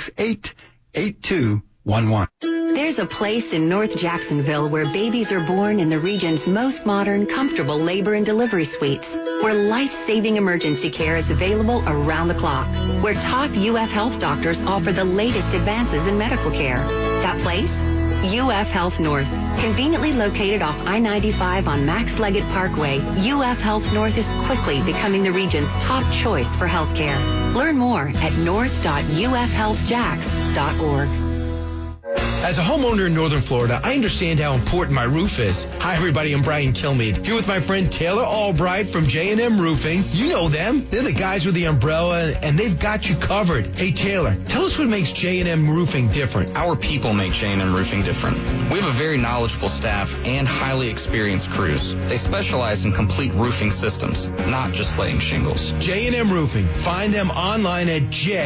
268-8211. There's a place in North Jacksonville where babies are born in the region's most modern, comfortable labor and delivery suites, where life-saving emergency care is available around the clock, where top UF Health doctors offer the latest advances in medical care. That place? UF Health North. Conveniently located off I-95 on Max Leggett Parkway, UF Health North is quickly becoming the region's top choice for health care. Learn more at north.ufhealthjax.org. As a homeowner in Northern Florida, I understand how important my roof is. Hi, everybody. I'm Brian Kilmeade, here with my friend Taylor Albright from J&M Roofing. You know them. They're the guys with the umbrella, and they've got you covered. Hey, Taylor, tell us what makes J&M Roofing different. Our people make J&M Roofing different. We have a very knowledgeable staff and highly experienced crews. They specialize in complete roofing systems, not just laying shingles. J&M Roofing. Find them online at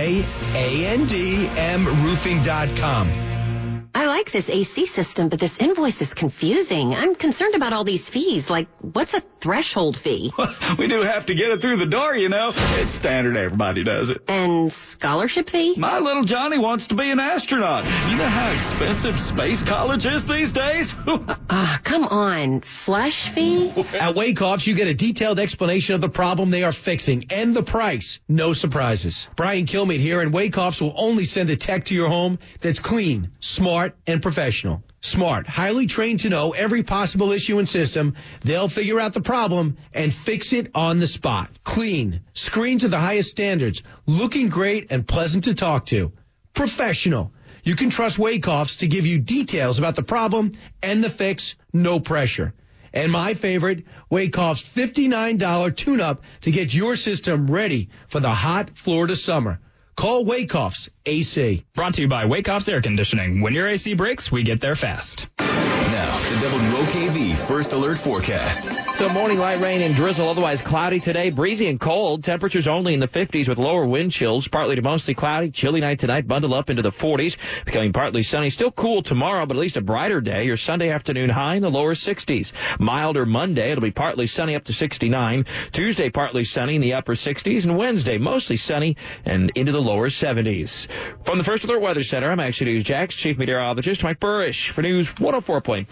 JANDMroofing.com. I like this AC system, but this invoice is confusing. I'm concerned about all these fees. Like, what's a threshold fee? We do have to get it through the door, you know. It's standard. Everybody does it. And scholarship fee? My little Johnny wants to be an astronaut. You know how expensive space college is these days? Come on. Flush fee? At Wakeoffs, you get a detailed explanation of the problem they are fixing and the price. No surprises. Brian Kilmeade here, and Wakeoffs will only send a tech to your home that's clean, smart, and professional. Smart, highly trained to know every possible issue and system. They'll figure out the problem and fix it on the spot. Clean, screened to the highest standards, looking great and pleasant to talk to. Professional. You can trust Wakeoffs to give you details about the problem and the fix, no pressure. And my favorite, Wakeoffs' $59 tune-up to get your system ready for the hot Florida summer. Call Wakeoffs AC. Brought to you by Wakeoffs Air Conditioning. When your AC breaks, we get there fast. Now, the WOKV First Alert Forecast. So morning light rain and drizzle, otherwise cloudy today. Breezy and cold. Temperatures only in the 50s with lower wind chills. Partly to mostly cloudy. Chilly night tonight. Bundle up into the 40s. Becoming partly sunny. Still cool tomorrow, but at least a brighter day. Your Sunday afternoon high in the lower 60s. Milder Monday. It'll be partly sunny up to 69. Tuesday partly sunny in the upper 60s. And Wednesday mostly sunny and into the lower 70s. From the First Alert Weather Center, I'm Action News Jax Chief Meteorologist Mike Burrish for News 104.5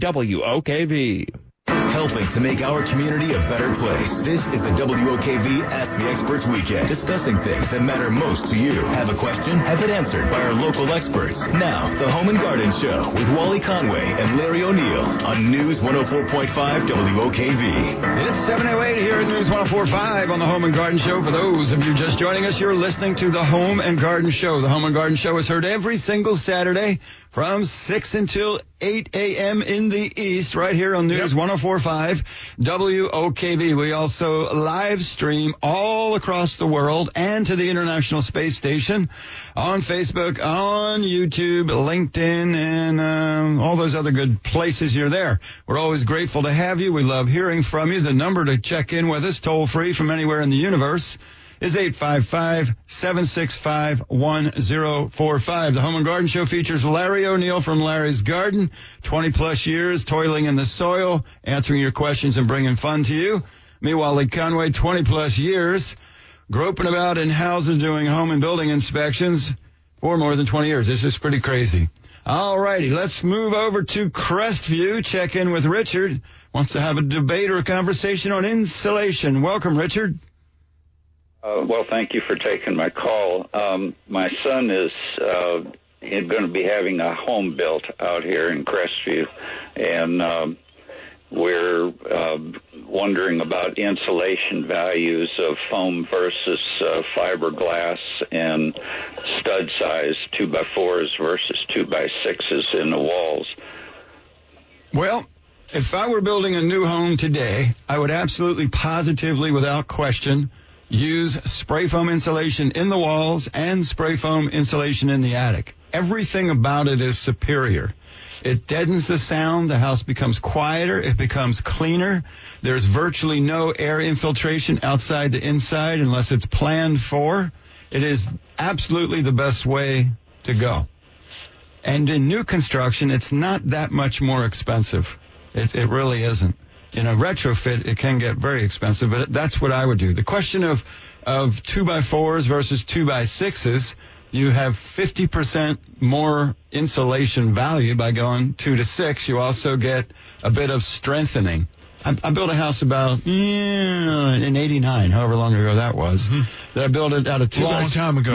WOKV. Helping to make our community a better place. This is the WOKV Ask the Experts Weekend. Discussing things that matter most to you. Have a question? Have it answered by our local experts. Now, the Home and Garden Show with Wally Conway and Larry O'Neill on News 104.5 WOKV. It's 7:08 here at News 104.5 on the Home and Garden Show. For those of you just joining us, you're listening to the Home and Garden Show. The Home and Garden Show is heard every single Saturday from 6 until 8 a.m. in the East, right here on News 104.5 1045 WOKV. We also live stream all across the world and to the International Space Station on Facebook, on YouTube, LinkedIn, and all those other good places you're there. We're always grateful to have you. We love hearing from you. The number to check in with us, toll free from anywhere in the universe, is 855-765-1045. The Home and Garden Show features Larry O'Neill from Larry's Garden, 20-plus years toiling in the soil, answering your questions and bringing fun to you. Me, Wally Conway, 20-plus years, groping about in houses doing home and building inspections for more than 20 years. This is pretty crazy. All righty, let's move over to Crestview, check in with Richard. Wants to have a debate or a conversation on insulation. Welcome, Richard. Well, thank you for taking my call. My son is going to be having a home built out here in Crestview, and we're wondering about insulation values of foam versus fiberglass and stud size 2x4s versus 2x6s in the walls. Well, if I were building a new home today, I would absolutely, positively, without question, use spray foam insulation in the walls and spray foam insulation in the attic. Everything about it is superior. It deadens the sound. The house becomes quieter. It becomes cleaner. There's virtually no air infiltration outside to inside unless it's planned for. It is absolutely the best way to go. And in new construction, it's not that much more expensive. It really isn't. In a retrofit, it can get very expensive, but that's what I would do. The question of 2x4s versus 2x6s, you have 50% more insulation value by going 2 to 6. You also get a bit of strengthening. I built a house about in 89, however long ago that was. That I built it out of 2 Long time ago.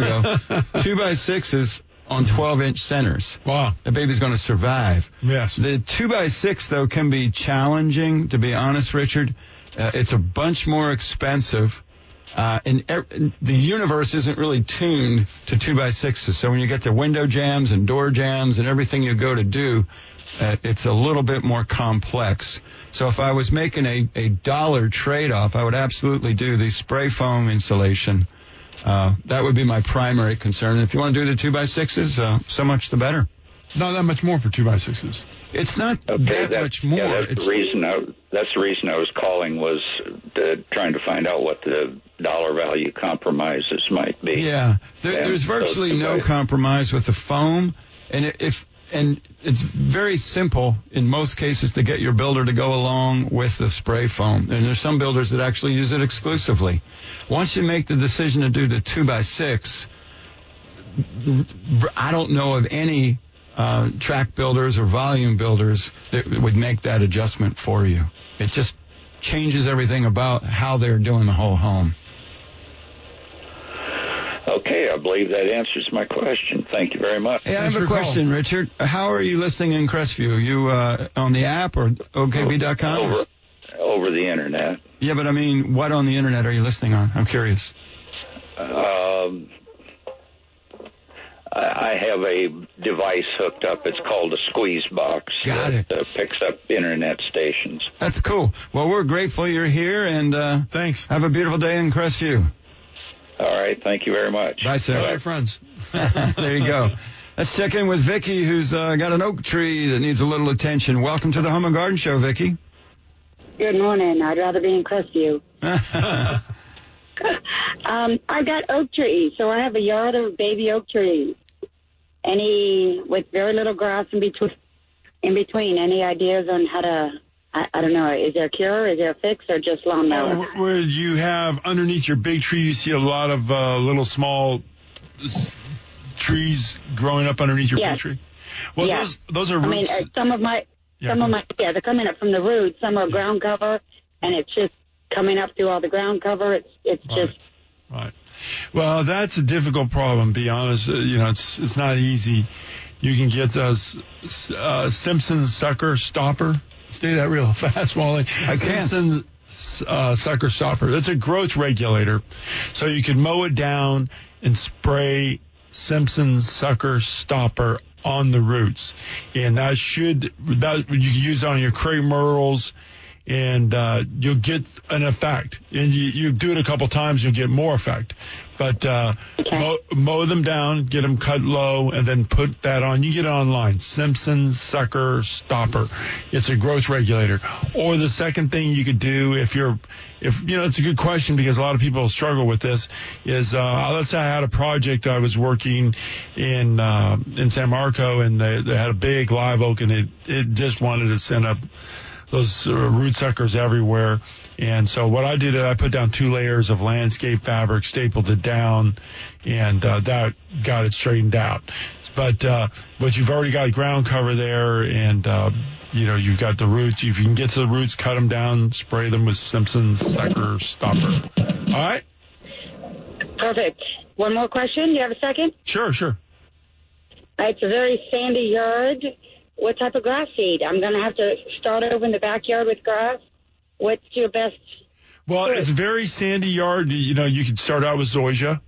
2x6s on 12-inch centers. Wow. The baby's going to survive. Yes. The 2x6, though, can be challenging, to be honest, Richard. It's a bunch more expensive. And the universe isn't really tuned to 2x6s. So when you get to window jams and door jams and everything you go to do, it's a little bit more complex. So if I was making a dollar trade-off, I would absolutely do the spray foam insulation. That would be my primary concern. If you want to do the 2x6s, so much the better. Not that much more for 2x6s. It's not that much more. Yeah, that's the reason I was calling, was trying to find out what the dollar value compromises might be. Yeah, there's virtually no compromise with the foam, and it's very simple in most cases to get your builder to go along with the spray foam. And there's some builders that actually use it exclusively. Once you make the decision to do the 2x6, I don't know of any track builders or volume builders that would make that adjustment for you. It just changes everything about how they're doing the whole home. Okay, I believe that answers my question. Thank you very much. Hey, I have a question, Richard. How are you listening in Crestview? Are you on the app or OKV.com? Over the internet. Yeah, but I mean, what on the internet are you listening on? I'm curious. I have a device hooked up. It's called a squeeze box. Got it. That picks up internet stations. That's cool. Well, we're grateful you're here, and thanks. Have a beautiful day in Crestview. All right. Thank you very much. Bye, sir. Bye, friends. There you go. Let's check in with Vicki, who's got an oak tree that needs a little attention. Welcome to the Home and Garden Show, Vicki. Good morning. I'd rather be in Crestview. I got oak trees, so I have a yard of baby oak trees. With very little grass in between. Any ideas on how to? I don't know. Is there a cure? Is there a fix, or just lawnmower? Where you have underneath your big tree, you see a lot of little small trees growing up underneath your big tree. Well, those are roots. I mean, some of my they're coming up from the roots. Some are ground cover, and it's just coming up through all the ground cover. It's just right. Well, that's a difficult problem. Be honest, it's not easy. You can get Simpson's sucker stopper. Say that real fast, Wally. Simpson's sucker stopper. That's a growth regulator. So you can mow it down and spray Simpson's sucker stopper on the roots. And that you can use it on your crepe myrtles, and you'll get an effect. And you do it a couple times, you'll get more effect. But mow them down, get them cut low, and then put that on. You get it online, Simpson's Sucker Stopper. It's a growth regulator. Or the second thing you could do, if it's a good question because a lot of people struggle with this, is let's say I had a project I was working in San Marco, and they had a big live oak, and it just wanted to send up those root suckers everywhere. And so what I did, I put down 2 layers of landscape fabric, stapled it down, and that got it straightened out. But you've already got ground cover there, and you've got the roots. If you can get to the roots, cut them down, spray them with Simpson's Sucker Stopper. All right? Perfect. One more question. You have a second? Sure. It's a very sandy yard. What type of grass seed? I'm going to have to start over in the backyard with grass. What's your best? Well, it's a very sandy yard. You could start out with zoysia,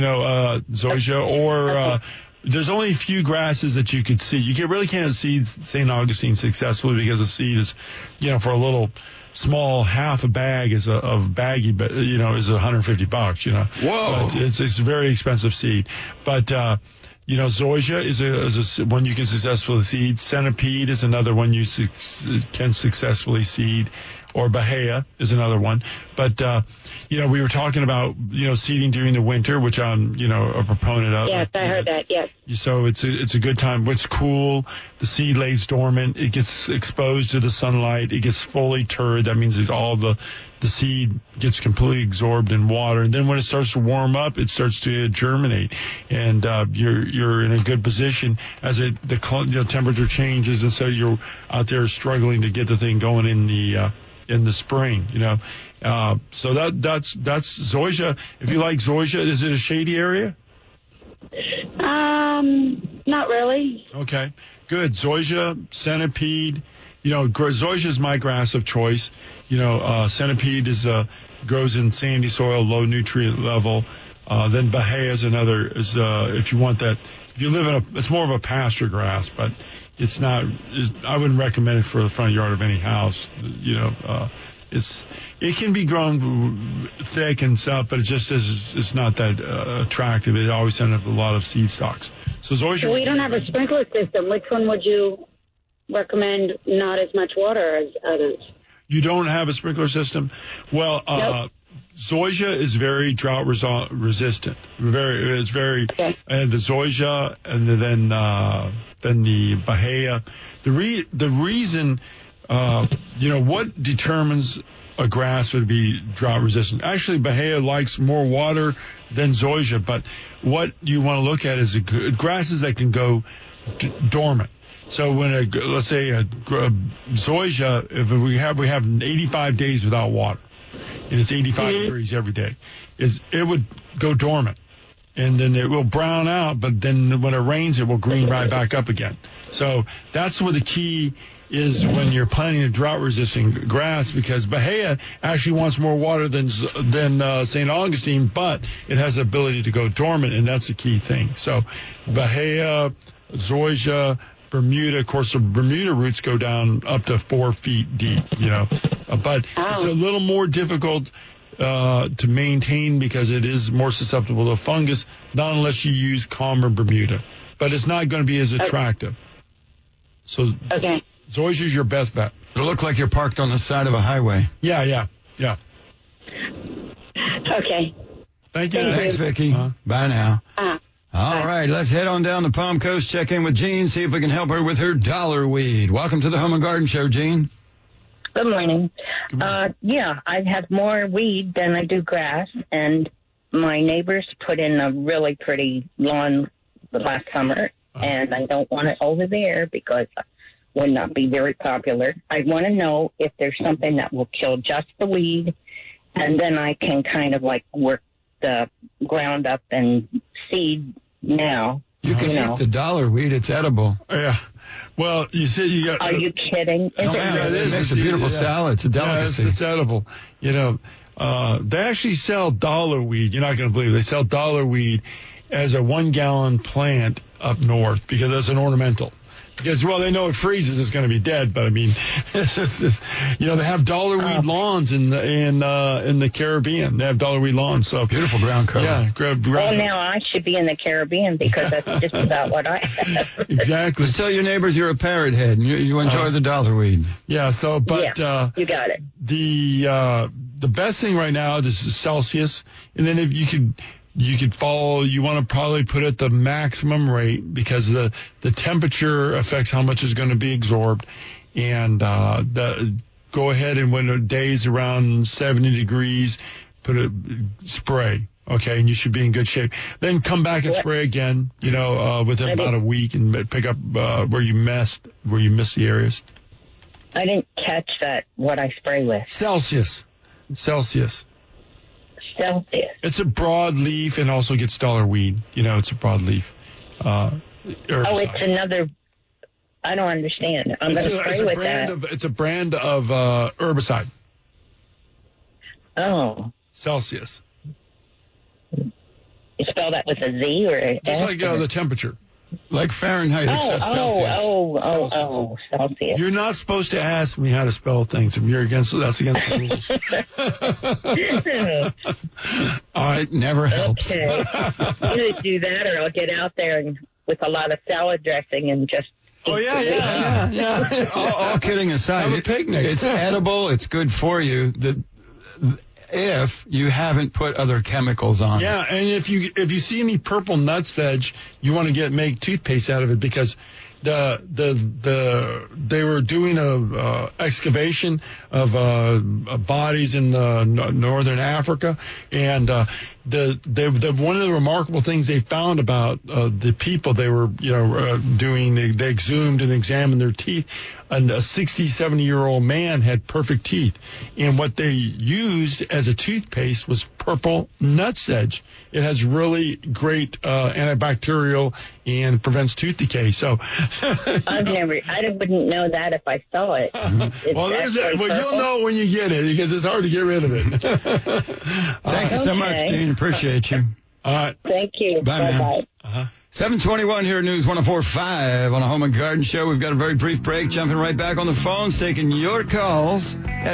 or there's only a few grasses that you could seed. You really can't seed St. Augustine successfully because the seed is, for a little small half a bag of baggy, but is $150. Whoa! But it's a very expensive seed, but. Zoysia is a one you can successfully seed. Centipede is another one you can successfully seed. Or Bahia is another one. But, we were talking about, seeding during the winter, which I'm, a proponent of. Yes, I heard that, yes. So it's a good time. What's cool, the seed lays dormant. It gets exposed to the sunlight. It gets fully turred. That means all the seed gets completely absorbed in water. And then when it starts to warm up, it starts to germinate. And you're in a good position as the temperature changes. And so you're out there struggling to get the thing going in the spring, so that's zoysia. If you like zoysia, is it a shady area? Not really. Okay, good. Zoysia, centipede. Zoysia is my grass of choice. Centipede grows in sandy soil, low nutrient level. Then Bahia is another. If you want that, if you live it's more of a pasture grass, but it's not. I wouldn't recommend it for the front yard of any house. It can be grown thick and stuff, but it's not that attractive. It always ends up with a lot of seed stalks. So zoysia. We don't have a sprinkler system. Which one would you recommend? Not as much water as others. You don't have a sprinkler system? Well, nope. Zoysia is very drought resistant. It's very, and the zoysia, and then the Bahia. The reason, what determines a grass would be drought resistant? Actually, Bahia likes more water than zoysia, but what you want to look at is grasses that can go dormant. So when let's say a zoysia, if we have 85 days without water, and it's 85 degrees every day, it would go dormant, and then it will brown out, but then when it rains, it will green right back up again. So that's what the key is when you're planting a drought-resistant grass, because Bahia actually wants more water than St. Augustine, but it has the ability to go dormant, and that's the key thing. So Bahia, zoysia, Bermuda, of course, the Bermuda roots go down up to 4 feet deep, but it's a little more difficult to maintain because it is more susceptible to fungus, not unless you use calmer Bermuda, but it's not going to be as attractive. So zoysia is your best bet. It'll look like you're parked on the side of a highway. Yeah. Okay. Thank you. Thanks, Vicki. Bye now. All right, let's head on down to Palm Coast, check in with Jean, see if we can help her with her dollar weed. Welcome to the Home and Garden Show, Jean. Good morning. I have more weed than I do grass, and my neighbors put in a really pretty lawn last summer, and I don't want it over there because it would not be very popular. I want to know if there's something that will kill just the weed, and then I can kind of like work the ground up and seed now. You can eat the dollar weed. It's edible. Yeah. Well, you said you got... Are you kidding? It makes a beautiful salad. It's a delicacy. It's edible. They actually sell dollar weed. You're not going to believe it. They sell dollar weed, as a 1-gallon plant up north because that's an ornamental. Because, well, they know it freezes, it's going to be dead. But I mean, it's just, they have dollarweed lawns in the Caribbean. They have dollarweed lawns. So beautiful ground cover. Yeah, well, now I should be in the Caribbean because that's just about what I have. Exactly. Just tell your neighbors you're a parrot head and you enjoy the dollarweed. Yeah. So, but you got it. The best thing right now is Celsius, and then if you could follow, you want to probably put it the maximum rate because the temperature affects how much is going to be absorbed. And go ahead and when a day's around 70 degrees, put a spray. Okay, and you should be in good shape. Then come back and spray again, within about a week and pick up where you missed the areas. I didn't catch that, what I spray with. Celsius. Celsius. It's a broadleaf and also gets dollarweed. It's a broadleaf herbicide. Oh, it's another. I don't understand. I'm going to spray with that. It's a brand of herbicide. Oh. Celsius. You spell that with a Z or a just S? like the temperature. Like Fahrenheit, except Celsius. Celsius. You're not supposed to ask me how to spell things. If you're that's against the rules. All right, never helps. Okay. Either do that or I'll get out there and with a lot of salad dressing and just. Oh, yeah. All kidding aside, have a picnic. It's edible. It's good for you. If you haven't put other chemicals on it. Yeah, and if you see any purple nuts veg, you want to make toothpaste out of it because they were doing a excavation of bodies in northern Africa, and one of the remarkable things they found about the people they were they exhumed and examined their teeth. And a 60, 70-year-old man had perfect teeth. And what they used as a toothpaste was purple nutsedge. It has really great antibacterial and prevents tooth decay. So I wouldn't know that if I saw it. Well, there's that. Well, you'll know when you get it because it's hard to get rid of it. Thank you so much, Dean. Appreciate you. All right. Thank you. Bye, man. 721 here at News 104.5 on a Home and Garden Show. We've got a very brief break. Jumping right back on the phones, taking your calls at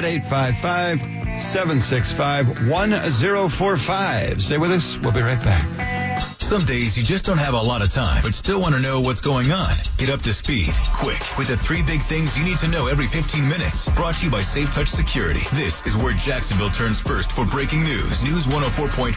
855-765-1045. Stay with us. We'll be right back. Some days you just don't have a lot of time, but still want to know what's going on. Get up to speed, quick, with the 3 big things you need to know every 15 minutes. Brought to you by Safe Touch Security. This is where Jacksonville turns first for breaking news. News 104.5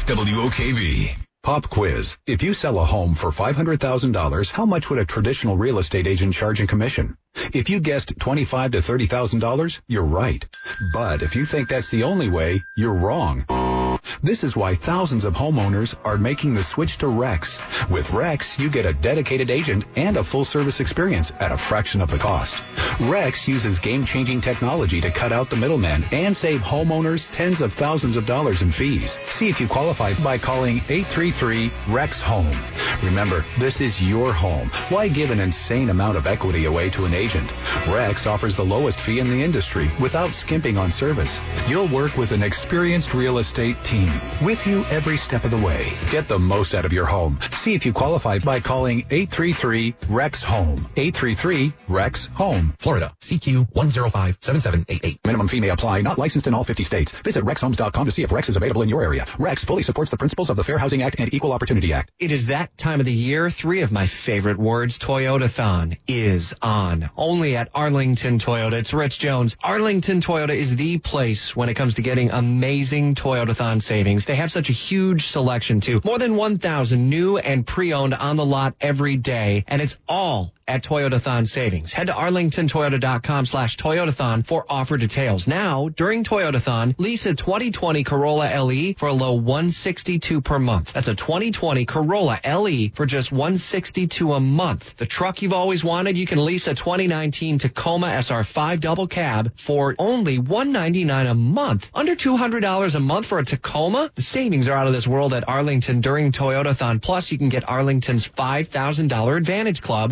WOKV. Pop quiz. If you sell a home for $500,000, how much would a traditional real estate agent charge in commission? If you guessed $25,000 to $30,000, you're right. But if you think that's the only way, you're wrong. This is why thousands of homeowners are making the switch to Rex. With Rex, you get a dedicated agent and a full-service experience at a fraction of the cost. Rex uses game-changing technology to cut out the middleman and save homeowners tens of thousands of dollars in fees. See if you qualify by calling 833-REX-HOME. Remember, this is your home. Why give an insane amount of equity away to an agent? Rex offers the lowest fee in the industry without skimping on service. You'll work with an experienced real estate team with you every step of the way. Get the most out of your home. See if you qualify by calling 833-REX-HOME. 833-REX-HOME. Florida, CQ 1057788. Minimum fee may apply. Not licensed in all 50 states. Visit RexHomes.com to see if Rex is available in your area. Rex fully supports the principles of the Fair Housing Act and Equal Opportunity Act. It is that time of the year. 3 of my favorite words, Toyotathon, is on. Only at Arlington Toyota. It's Rich Jones. Arlington Toyota is the place when it comes to getting amazing Toyotathon savings. They have such a huge selection too. More than 1,000 new and pre-owned on the lot every day. And it's all at Toyotathon Savings. Head to arlingtontoyota.com/Toyotathon for offer details. Now, during Toyotathon, lease a 2020 Corolla LE for a low $162 per month. That's a 2020 Corolla LE for just $162 a month. The truck you've always wanted, you can lease a 2019 Tacoma SR5 double cab for only $199 a month. Under $200 a month for a Tacoma? The savings are out of this world at Arlington during Toyotathon. Plus, you can get Arlington's $5,000 Advantage Club and even an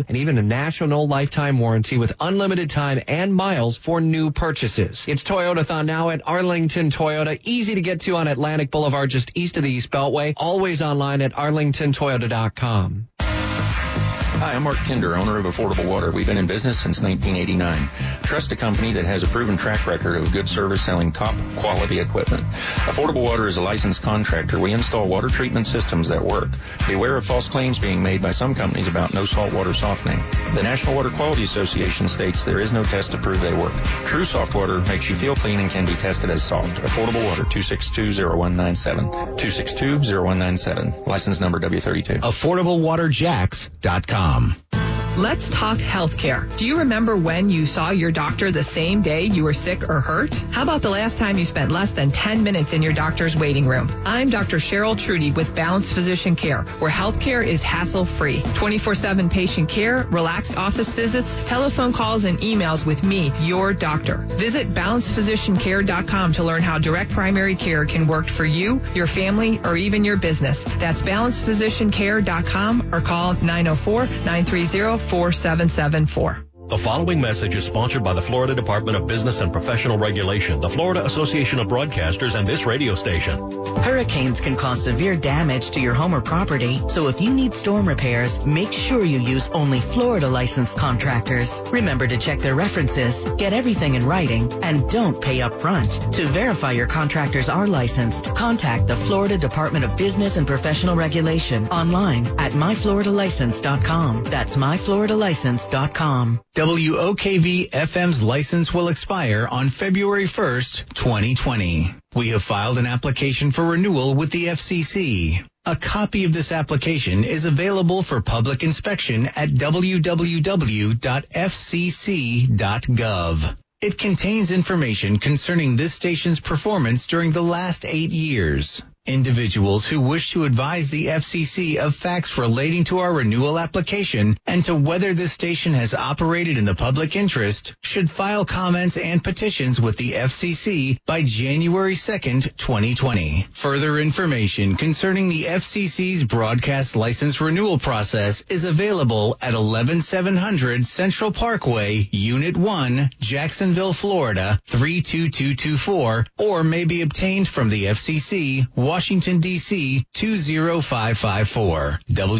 national lifetime warranty with unlimited time and miles for new purchases. It's Toyotathon now at Arlington Toyota. Easy to get to on Atlantic Boulevard, just east of the East Beltway. Always online at arlingtontoyota.com. Hi, I'm Mark Kinder, owner of Affordable Water. We've been in business since 1989. Trust a company that has a proven track record of good service selling top quality equipment. Affordable Water is a licensed contractor. We install water treatment systems that work. Beware of false claims being made by some companies about no salt water softening. The National Water Quality Association states there is no test to prove they work. True soft water makes you feel clean and can be tested as soft. Affordable Water, 262-0197. 262-0197. License number W32. AffordableWaterJacks.com. Let's talk healthcare. Do you remember when you saw your doctor the same day you were sick or hurt? How about the last time you spent less than 10 minutes in your doctor's waiting room? I'm Dr. Cheryl Trudy with Balanced Physician Care, where healthcare is hassle-free. 24/7 patient care, relaxed office visits, telephone calls, and emails with me, your doctor. Visit balancedphysiciancare.com to learn how direct primary care can work for you, your family, or even your business. That's balancedphysiciancare.com or call 904-930-4774. The following message is sponsored by the Florida Department of Business and Professional Regulation, the Florida Association of Broadcasters, and this radio station. Hurricanes can cause severe damage to your home or property, so if you need storm repairs, make sure you use only Florida licensed contractors. Remember to check their references, get everything in writing, and don't pay up front. To verify your contractors are licensed, contact the Florida Department of Business and Professional Regulation online at myfloridalicense.com. That's myfloridalicense.com. WOKV FM's license will expire on February 1st, 2020. We have filed an application for renewal with the FCC. A copy of this application is available for public inspection at www.fcc.gov. It contains information concerning this station's performance during the last 8 years. Individuals who wish to advise the FCC of facts relating to our renewal application and to whether this station has operated in the public interest should file comments and petitions with the FCC by January 2nd, 2020. Further information concerning the FCC's broadcast license renewal process is available at 11700 Central Parkway, Unit 1, Jacksonville, Florida, 32224, or may be obtained from the FCC, Washington, D.C. 20554.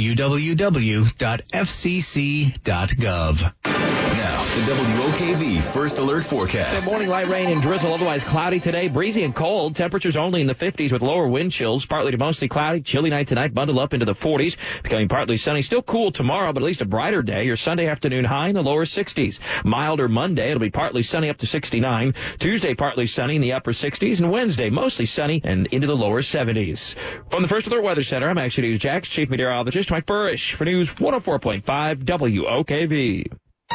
www.fcc.gov. Now, the WOKV First Alert Forecast. Good morning. Light rain and drizzle, otherwise cloudy today. Breezy and cold. Temperatures only in the 50s with lower wind chills. Partly to mostly cloudy. Chilly night tonight. Bundle up into the 40s. Becoming partly sunny. Still cool tomorrow, but at least a brighter day. Your Sunday afternoon high in the lower 60s. Milder Monday. It'll be partly sunny up to 69. Tuesday, partly sunny in the upper 60s. And Wednesday, mostly sunny and into the lower 70s. From the First Alert Weather Center, I'm Action News Jax Chief Meteorologist Mike Burrish for News 104.5 WOKV.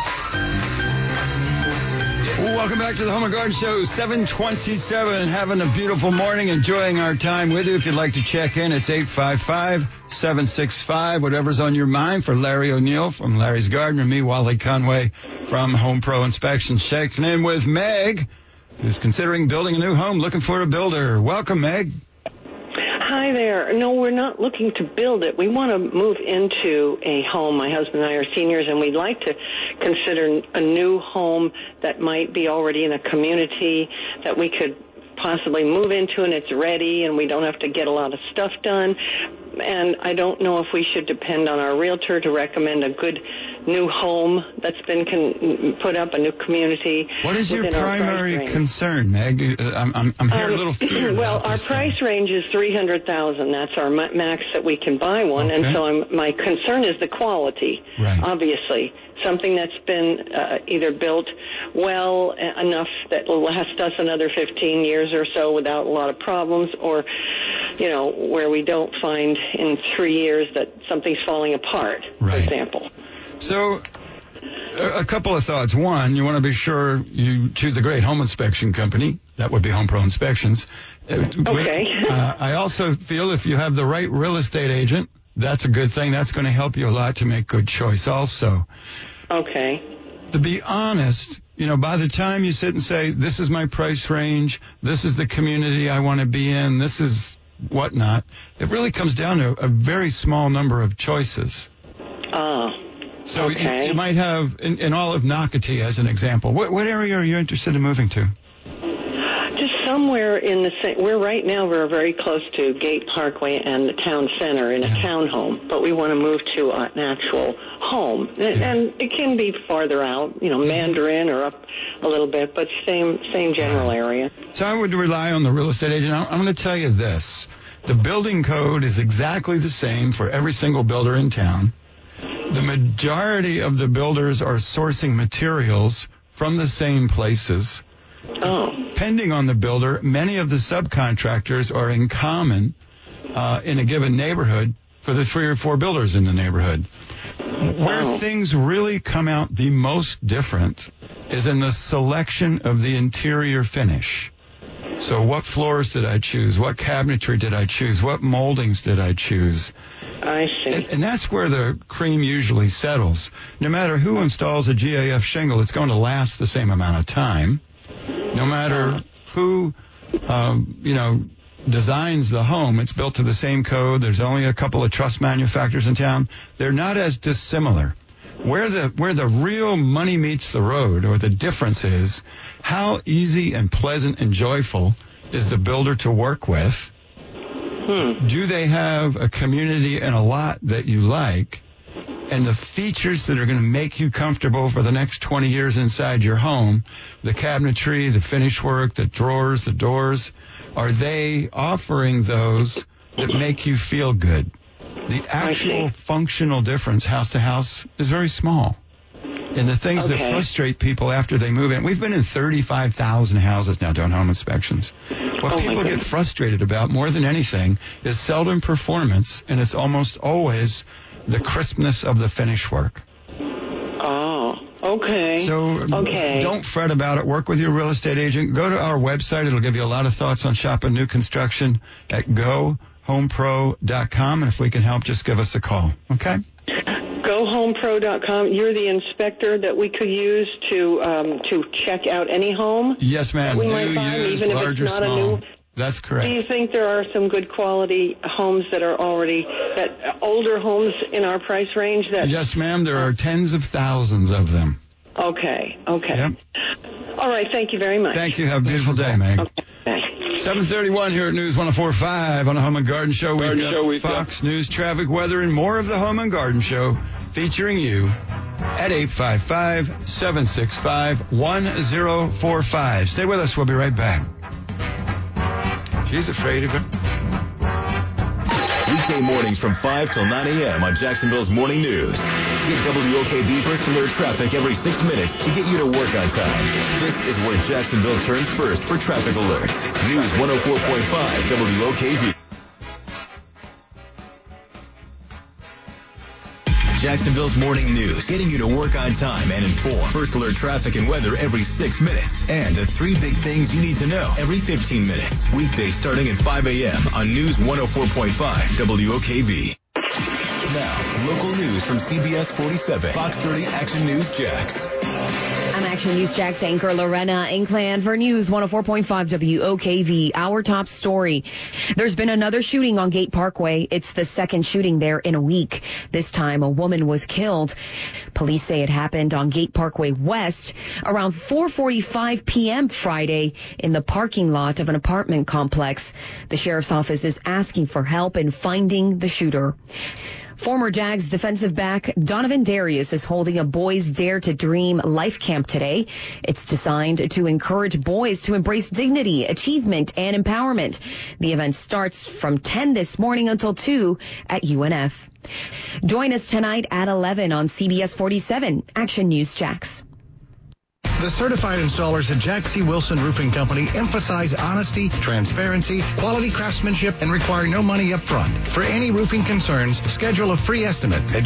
Welcome back to the Home and Garden Show, 727. Having a beautiful morning, enjoying our time with you. If you'd like to check in, it's 855-765, whatever's on your mind, for Larry O'Neill from Larry's Garden, and me, Wally Conway from Home Pro Inspections. Checking in with Meg, who's considering building a new home, looking for a builder. Welcome, Meg. Hi there. No, we're not looking to build it. We want to move into a home. My husband and I are seniors, and we'd like to consider a new home that might be already in a community that we could possibly move into, and it's ready, and we don't have to get a lot of stuff done. And I don't know if we should depend on our realtor to recommend a good new home that's been put up, a new community. What is your primary concern, Meg? I'm hearing a little fear. Well, our price range is $300,000. That's our max that we can buy one. Okay. And so my concern is the quality, obviously. Something that's been either built well enough that will last us another 15 years or so without a lot of problems, or, you know, where we don't find in 3 years that something's falling apart, for example. So, a couple of thoughts. One, you want to be sure you choose a great home inspection company. That would be Home Pro Inspections. Okay. I also feel if you have the right real estate agent, that's a good thing. That's going to help you a lot to make good choice also. Okay. To be honest, you know, by the time you sit and say, this is my price range, this is the community I want to be in, this is whatnot, it really comes down to a very small number of choices. So you might have, in all of Nocatee as an example, what area are you interested in moving to? Just somewhere in the same. We're very close to Gate Parkway and the town center in a townhome, but we want to move to an actual home. And it can be farther out, Mandarin or up a little bit, but same general area. So I would rely on the real estate agent. I'm going to tell you this. The building code is exactly the same for every single builder in town. The majority of the builders are sourcing materials from the same places. Depending on the builder, many of the subcontractors are in common in a given neighborhood for the 3 or 4 builders in the neighborhood. Where things really come out the most different is in the selection of the interior finish. So what floors did I choose? What cabinetry did I choose? What moldings did I choose? I see. And that's where the cream usually settles. No matter who installs a GAF shingle, it's going to last the same amount of time. No matter who, designs the home, it's built to the same code. There's only a couple of truss manufacturers in town. They're not as dissimilar. Where the real money meets the road, or the difference is, how easy and pleasant and joyful is the builder to work with? Do they have a community and a lot that you like? And the features that are going to make you comfortable for the next 20 years inside your home, the cabinetry, the finish work, the drawers, the doors, are they offering those that make you feel good? The actual functional difference house to house is very small. And the things that frustrate people after they move in, we've been in 35,000 houses now doing home inspections. What people get frustrated about more than anything is seldom performance, and it's almost always the crispness of the finish work. Oh, okay. So don't fret about it. Work with your real estate agent. Go to our website. It'll give you a lot of thoughts on shopping new construction at GoHomePro.com. And if we can help, just give us a call. Okay? GoHomePro.com. You're the inspector that we could use to check out any home? Yes, ma'am. We might find, even if it's not a new. That's correct. Do you think there are some good quality homes that are older homes in our price range? Yes, ma'am. There are tens of thousands of them. Okay. Yep. All right. Thank you very much. Thank you. Have a beautiful day, Meg. Okay. 7:31 here at News 104.5 on the Home and Garden Show. We've got Fox News, traffic, weather, and more of the Home and Garden Show featuring you at 855-765-1045. Stay with us. We'll be right back. She's afraid of it. Weekday mornings from 5 till 9 a.m. on Jacksonville's Morning News. Get WOKV First Alert traffic every 6 minutes to get you to work on time. This is where Jacksonville turns first for traffic alerts. News 104.5 WOKV. Jacksonville's Morning News, getting you to work on time and informed. First Alert traffic and weather every 6 minutes. And the 3 big things you need to know every 15 minutes. Weekdays starting at 5 a.m. on News 104.5 WOKV. Now, local news from CBS 47, Fox 30 Action News Jax. I'm Action News Jax anchor Lorena Inclan for News 104.5 WOKV. Our top story. There's been another shooting on Gate Parkway. It's the second shooting there in a week. This time, a woman was killed. Police say it happened on Gate Parkway West around 4:45 p.m. Friday in the parking lot of an apartment complex. The sheriff's office is asking for help in finding the shooter. Former Jags defensive back Donovan Darius is holding a Boys Dare to Dream Life Camp today. It's designed to encourage boys to embrace dignity, achievement, and empowerment. The event starts from 10 this morning until 2 at UNF. Join us tonight at 11 on CBS 47, Action News Jax. The certified installers at Jack C. Wilson Roofing Company emphasize honesty, transparency, quality craftsmanship, and require no money up front. For any roofing concerns, schedule a free estimate at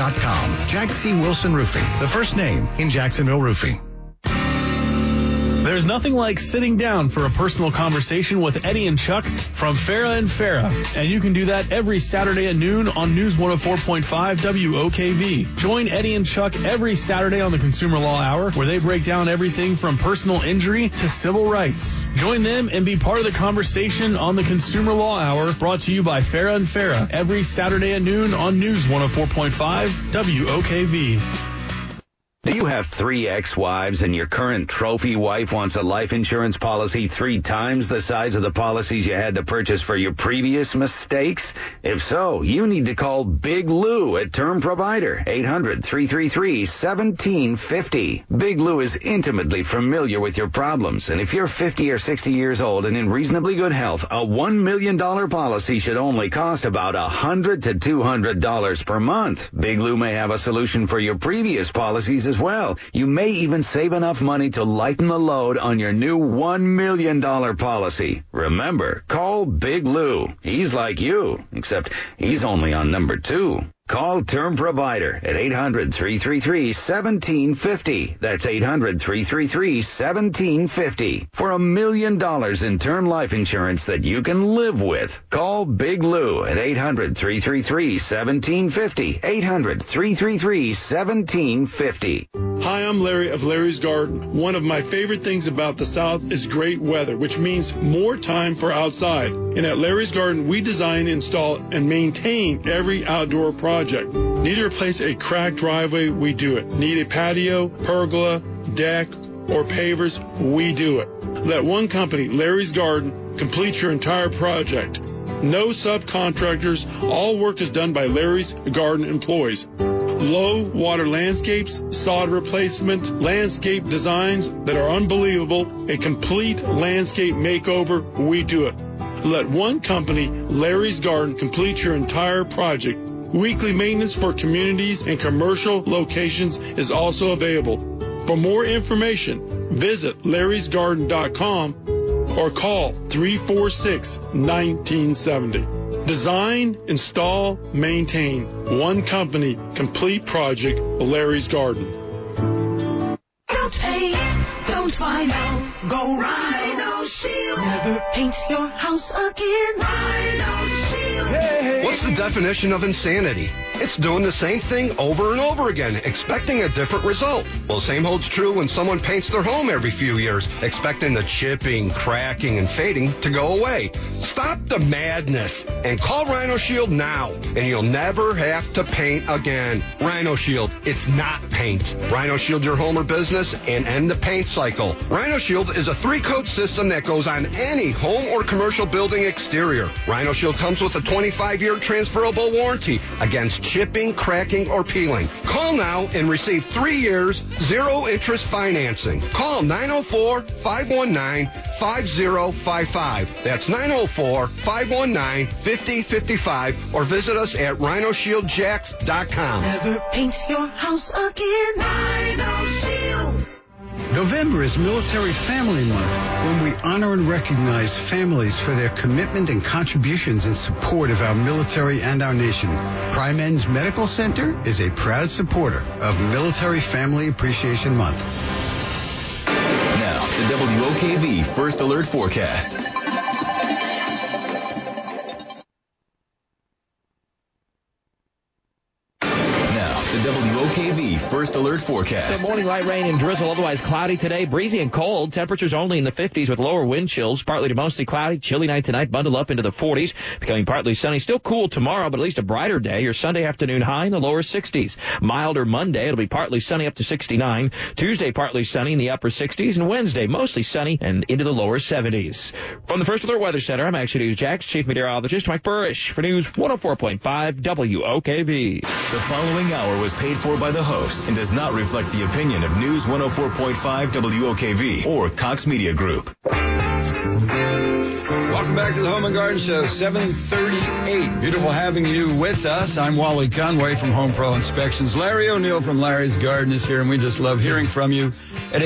jackcwilsonroofing.com. Jack C. Wilson Roofing, the first name in Jacksonville roofing. There's There's nothing like sitting down for a personal conversation with Eddie and Chuck from Farah and Farah. And you can do that every Saturday at noon on News 104.5 WOKV. Join Eddie and Chuck every Saturday on the Consumer Law Hour, where they break down everything from personal injury to civil rights. Join them and be part of the conversation on the Consumer Law Hour, brought to you by Farah and Farah, every Saturday at noon on News 104.5 WOKV. Do you have 3 ex-wives and your current trophy wife wants a life insurance policy 3 times the size of the policies you had to purchase for your previous mistakes? If so, you need to call Big Lou at Term Provider, 800-333-1750. Big Lou is intimately familiar with your problems, and if you're 50 or 60 years old and in reasonably good health, a $1 million policy should only cost about $100 to $200 per month. Big Lou may have a solution for your previous policies as well. You may even save enough money to lighten the load on your new $1 million policy. Remember, call Big Lou. He's like you, except he's only on number 2. Call Term Provider at 800-333-1750. That's 800-333-1750. For $1 million in term life insurance that you can live with. Call Big Lou at 800-333-1750. 800-333-1750. Hi, I'm Larry of Larry's Garden. One of my favorite things about the South is great weather, which means more time for outside. And at Larry's Garden, we design, install, and maintain every outdoor project. Need to replace a cracked driveway? We do it. Need a patio, pergola, deck, or pavers? We do it. Let one company, Larry's Garden, complete your entire project. No subcontractors. All work is done by Larry's Garden employees. Low water landscapes, sod replacement, landscape designs that are unbelievable, a complete landscape makeover, we do it. Let one company, Larry's Garden, complete your entire project. Weekly maintenance for communities and commercial locations is also available. For more information, visit larrysgarden.com or call 346-1970. Design, install, maintain. One company, complete project, Larry's Garden. Don't pay, don't find out. Go Rhino Shield. Never paint your house again. Rhino Shield. Hey. What's the definition of insanity? It's doing the same thing over and over again, expecting a different result. Well, same holds true when someone paints their home every few years, expecting the chipping, cracking, and fading to go away. Stop the madness and call Rhino Shield now, and you'll never have to paint again. Rhino Shield, it's not paint. Rhino Shield your home or business and end the paint cycle. Rhino Shield is a 3-coat system that goes on any home or commercial building exterior. Rhino Shield comes with a 25-year transferable warranty against chipping, cracking, or peeling. Call now and receive 3 years, 0-interest financing. Call 904-519-5055. That's 904-519-5055, or visit us at rhinoshieldjacks.com. Never paint your house again. Rhino Shield. November is Military Family Month, when we honor and recognize families for their commitment and contributions in support of our military and our nation. Prime Ends Medical Center is a proud supporter of Military Family Appreciation Month. Now, the WOKV First Alert Forecast. WOKV First Alert Forecast. The morning light rain and drizzle, otherwise cloudy today. Breezy and cold. Temperatures only in the 50s with lower wind chills. Partly to mostly cloudy. Chilly night tonight. Bundle up into the 40s. Becoming partly sunny. Still cool tomorrow, but at least a brighter day. Your Sunday afternoon high in the lower 60s. Milder Monday. It'll be partly sunny up to 69. Tuesday partly sunny in the upper 60s. And Wednesday mostly sunny and into the lower 70s. From the First Alert Weather Center, I'm Action News Jax Chief Meteorologist Mike Burrish for News 104.5 WOKV. The following hour was paid for by the host and does not reflect the opinion of News 104.5 WOKV or Cox Media Group. Welcome back to the Home and Garden Show, 7:38. Beautiful having you with us. I'm Wally Conway from Home Pro Inspections. Larry O'Neill from Larry's Garden is here, and we just love hearing from you at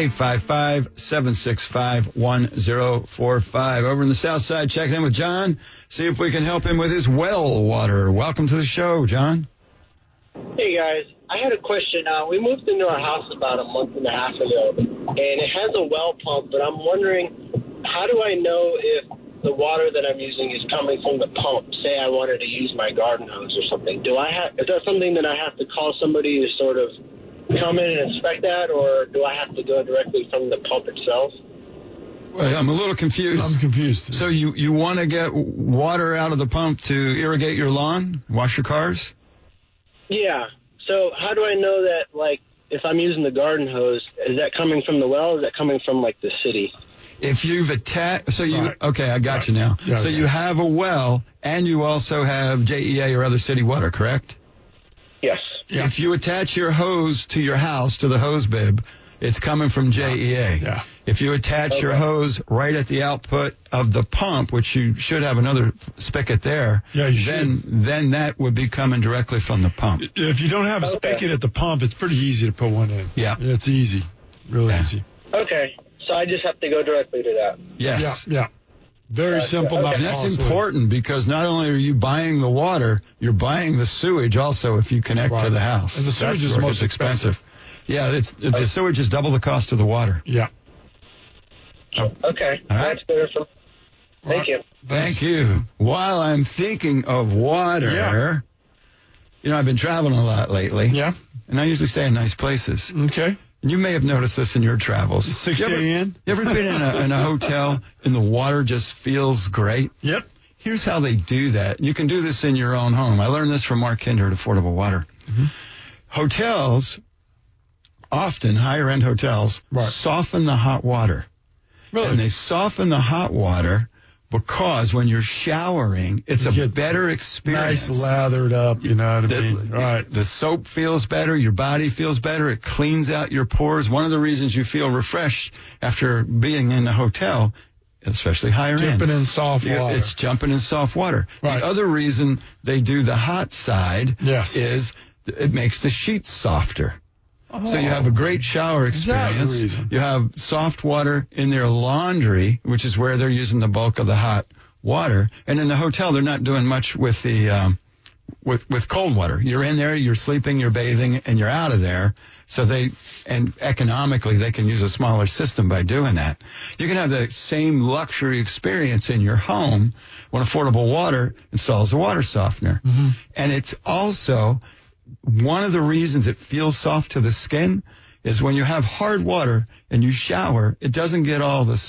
855-765-1045. Over in the south side, checking in with John, see if we can help him with his well water. Welcome to the show, John. Hey guys, I had a question. We moved into our house about a month and a half ago, and it has a well pump, but I'm wondering, how do I know if the water that I'm using is coming from the pump? Say I wanted to use my garden hose or something. Is that something that I have to call somebody to sort of come in and inspect that, or do I have to go directly from the pump itself? Well, I'm a little confused. I'm confused. So you want to get water out of the pump to irrigate your lawn, wash your cars? Yeah. So how do I know that, like, if I'm using the garden hose, is that coming from the well, or is that coming from, like, the city? If you've okay, I got you now. Yeah, so okay. you have a well, and you also have JEA or other city water, correct? Yes. Yeah. If you attach your hose to your house, to the hose bib, it's coming from JEA. Yeah. If you attach your hose right at the output of the pump, which you should have another spigot there, then that would be coming directly from the pump. If you don't have a spigot at the pump, it's pretty easy to put one in. Yeah. It's easy. Really easy. Okay. So I just have to go directly to that. Yes. Yeah. Very simple. Okay. Not And that's costly. important because not only are you buying the water, you're buying the sewage also if you connect to the house. And the sewage That's is where it most gets expensive. Yeah, the sewage is double the cost of the water. Yeah. Okay. That's better for. Thank you. Thank you. While I'm thinking of water, I've been traveling a lot lately. Yeah. And I usually stay in nice places. Okay. And you may have noticed this in your travels. 60 Inn. You ever been in a hotel and the water just feels great? Yep. Here's how they do that. You can do this in your own home. I learned this from Mark Kinder at Affordable Water. Mm-hmm. Hotels, often higher-end hotels, soften the hot water. Really? And they soften the hot water because when you're showering, it's a better experience. Nice lathered up, you know what I mean? Right. The soap feels better. Your body feels better. It cleans out your pores. One of the reasons you feel refreshed after being in a hotel, especially higher end. Jumping in soft water. It's jumping in soft water. Right. The other reason they do the hot side is it makes the sheets softer. So you have a great shower experience. You have soft water in their laundry, which is where they're using the bulk of the hot water. And in the hotel, they're not doing much with the with cold water. You're in there, you're sleeping, you're bathing, and you're out of there. So and economically, they can use a smaller system by doing that. You can have the same luxury experience in your home when Affordable Water installs a water softener. Mm-hmm. And it's also one of the reasons it feels soft to the skin is when you have hard water and you shower, it doesn't get all the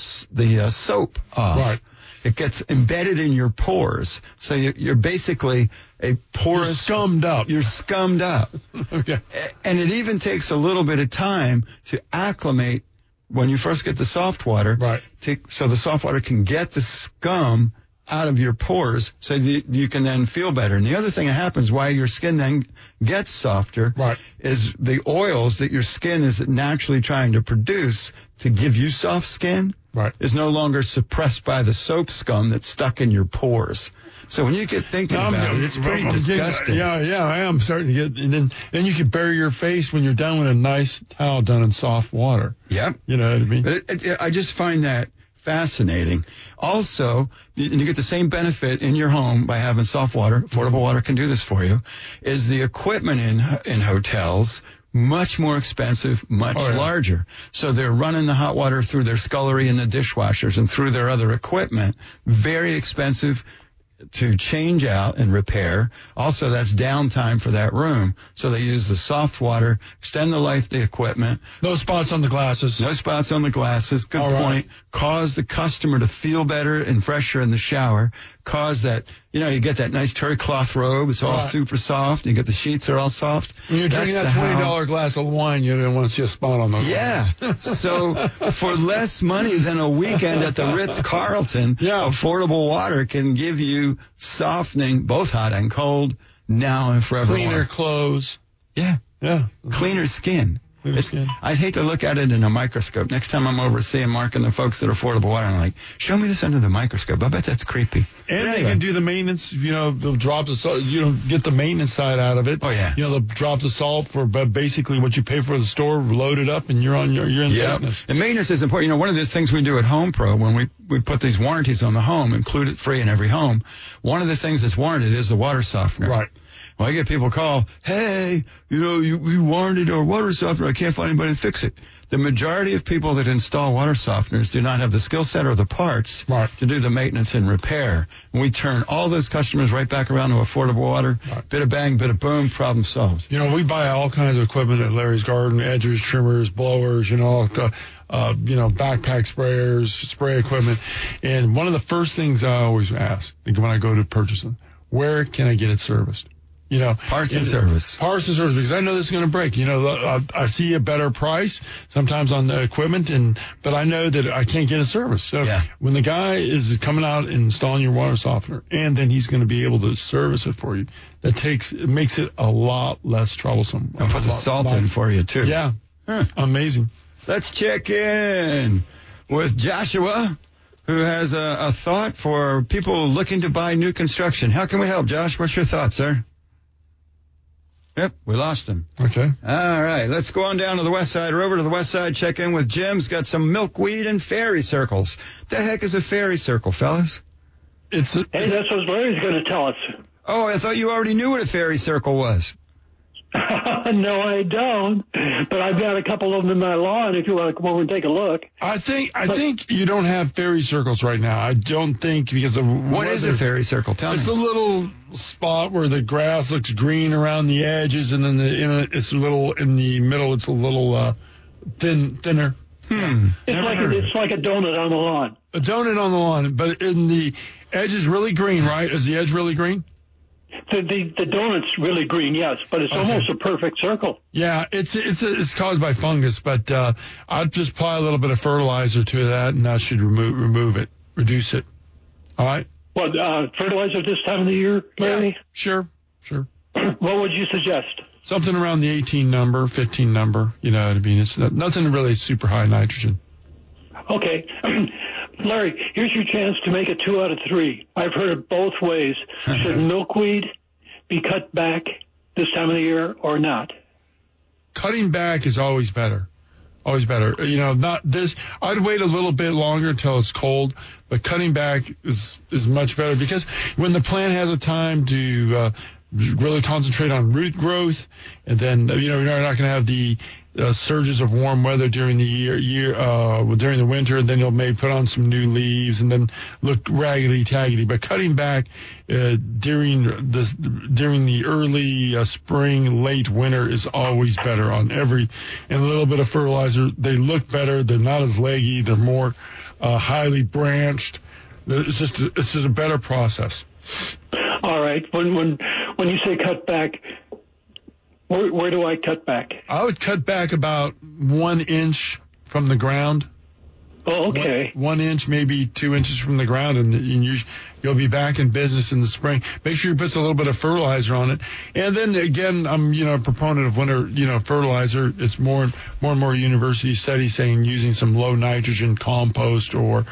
soap off. Right. It gets embedded in your pores. So you're basically a porous. You're scummed up. You're scummed up. Okay. And it even takes a little bit of time to acclimate when you first get the soft water. Right. So the soft water can get the scum out of your pores so you can then feel better. And the other thing that happens why your skin then gets softer is the oils that your skin is naturally trying to produce to give you soft skin is no longer suppressed by the soap scum that's stuck in your pores. So when you get thinking about it, it's pretty disgusting. I am starting to get, and then you can bury your face when you're done with a nice towel done in soft water. Yep. You know what I mean? But I just find that fascinating. Also, you get the same benefit in your home by having soft water. Affordable Water can do this for you. Is the equipment in hotels much more expensive, much larger. So they're running the hot water through their scullery and the dishwashers and through their other equipment. Very expensive to change out and repair. Also, that's downtime for that room. So they use the soft water, extend the life of the equipment. No spots on the glasses. No spots on the glasses. Good point. Cause the customer to feel better and fresher in the shower. Cause that, you get that nice terry cloth robe. It's all super soft. You get the sheets are all soft. When you're drinking that $20 glass of wine, you didn't want to see a spot on the glass. So for less money than a weekend at the Ritz-Carlton, Affordable Water can give you softening, both hot and cold, now and forever. Cleaner clothes. Yeah. Yeah. Cleaner skin. I'd hate to look at it in a microscope. Next time I'm over seeing Mark and the folks at Affordable Water, I'm like, show me this under the microscope. I bet that's creepy. And they can do the maintenance, they'll drop the salt, get the maintenance side out of it. Oh, yeah. They'll drop the salt for basically what you pay for the store, load it up, and you're in business. And maintenance is important. One of the things we do at Home Pro when we put these warranties on the home, included free in every home, one of the things that's warranted is the water softener. Right. Well, I get people call, hey, we warranted our water softener. I can't find anybody to fix it. The majority of people that install water softeners do not have the skill set or the parts to do the maintenance and repair. And we turn all those customers right back around to affordable water. Bit of bang, bit of boom, problem solved. We buy all kinds of equipment at Larry's Garden, edgers, trimmers, blowers, backpack sprayers, spray equipment. And one of the first things I always ask when I go to purchase them, where can I get it serviced? Parts and service. Parts and service, because I know this is going to break. I see a better price sometimes on the equipment, but I know that I can't get a service. So when the guy is coming out and installing your water softener, and then he's going to be able to service it for you, it makes it a lot less troublesome. And put the salt in for you, too. Yeah. Amazing. Let's check in with Joshua, who has a thought for people looking to buy new construction. How can we help, Josh? What's your thought, sir? Yep, we lost him. Okay. All right, let's go on down to the west side, or over to the west side, check in with Jim's got some milkweed and fairy circles. The heck is a fairy circle, fellas? Hey, that's what Larry's going to tell us. Oh, I thought you already knew what a fairy circle was. No, I don't. But I've got a couple of them in my lawn if you want to come over and take a look. I think you don't have fairy circles right now. I don't think because of what is a fairy circle? Tell me. It's a little spot where the grass looks green around the edges, and then it's a little in the middle. It's a little thinner. It's like a donut on the lawn. A donut on the lawn, but in the edge is really green, right? Is the edge really green? The donut's really green, yes, but it's almost a perfect circle. Yeah, it's caused by fungus, but I'd just apply a little bit of fertilizer to that, and that should reduce it. All right. What, fertilizer this time of the year, Larry? Yeah, sure. What would you suggest? Something around the 18 number, 15 number. It's nothing really super high nitrogen. Okay. Larry, here's your chance to make it 2 out of 3. I've heard it both ways. Should milkweed be cut back this time of the year or not? Cutting back is always better. Always better. Not this. I'd wait a little bit longer until it's cold, but cutting back is much better because when the plant has a time to really concentrate on root growth, and then you're not going to have the surges of warm weather during the during the winter, and then you'll maybe put on some new leaves and then look raggedy-taggedy. But cutting back during the early spring, late winter is always better and a little bit of fertilizer. They look better. They're not as leggy. They're more highly branched. It's just a better process. All right. When you say cut back, where do I cut back? I would cut back about 1 inch from the ground. Oh, okay. 1 inch, maybe 2 inches from the ground, and you'll be back in business in the spring. Make sure you put a little bit of fertilizer on it. And then again, I'm a proponent of winter fertilizer. It's more and more university studies saying using some low nitrogen compost or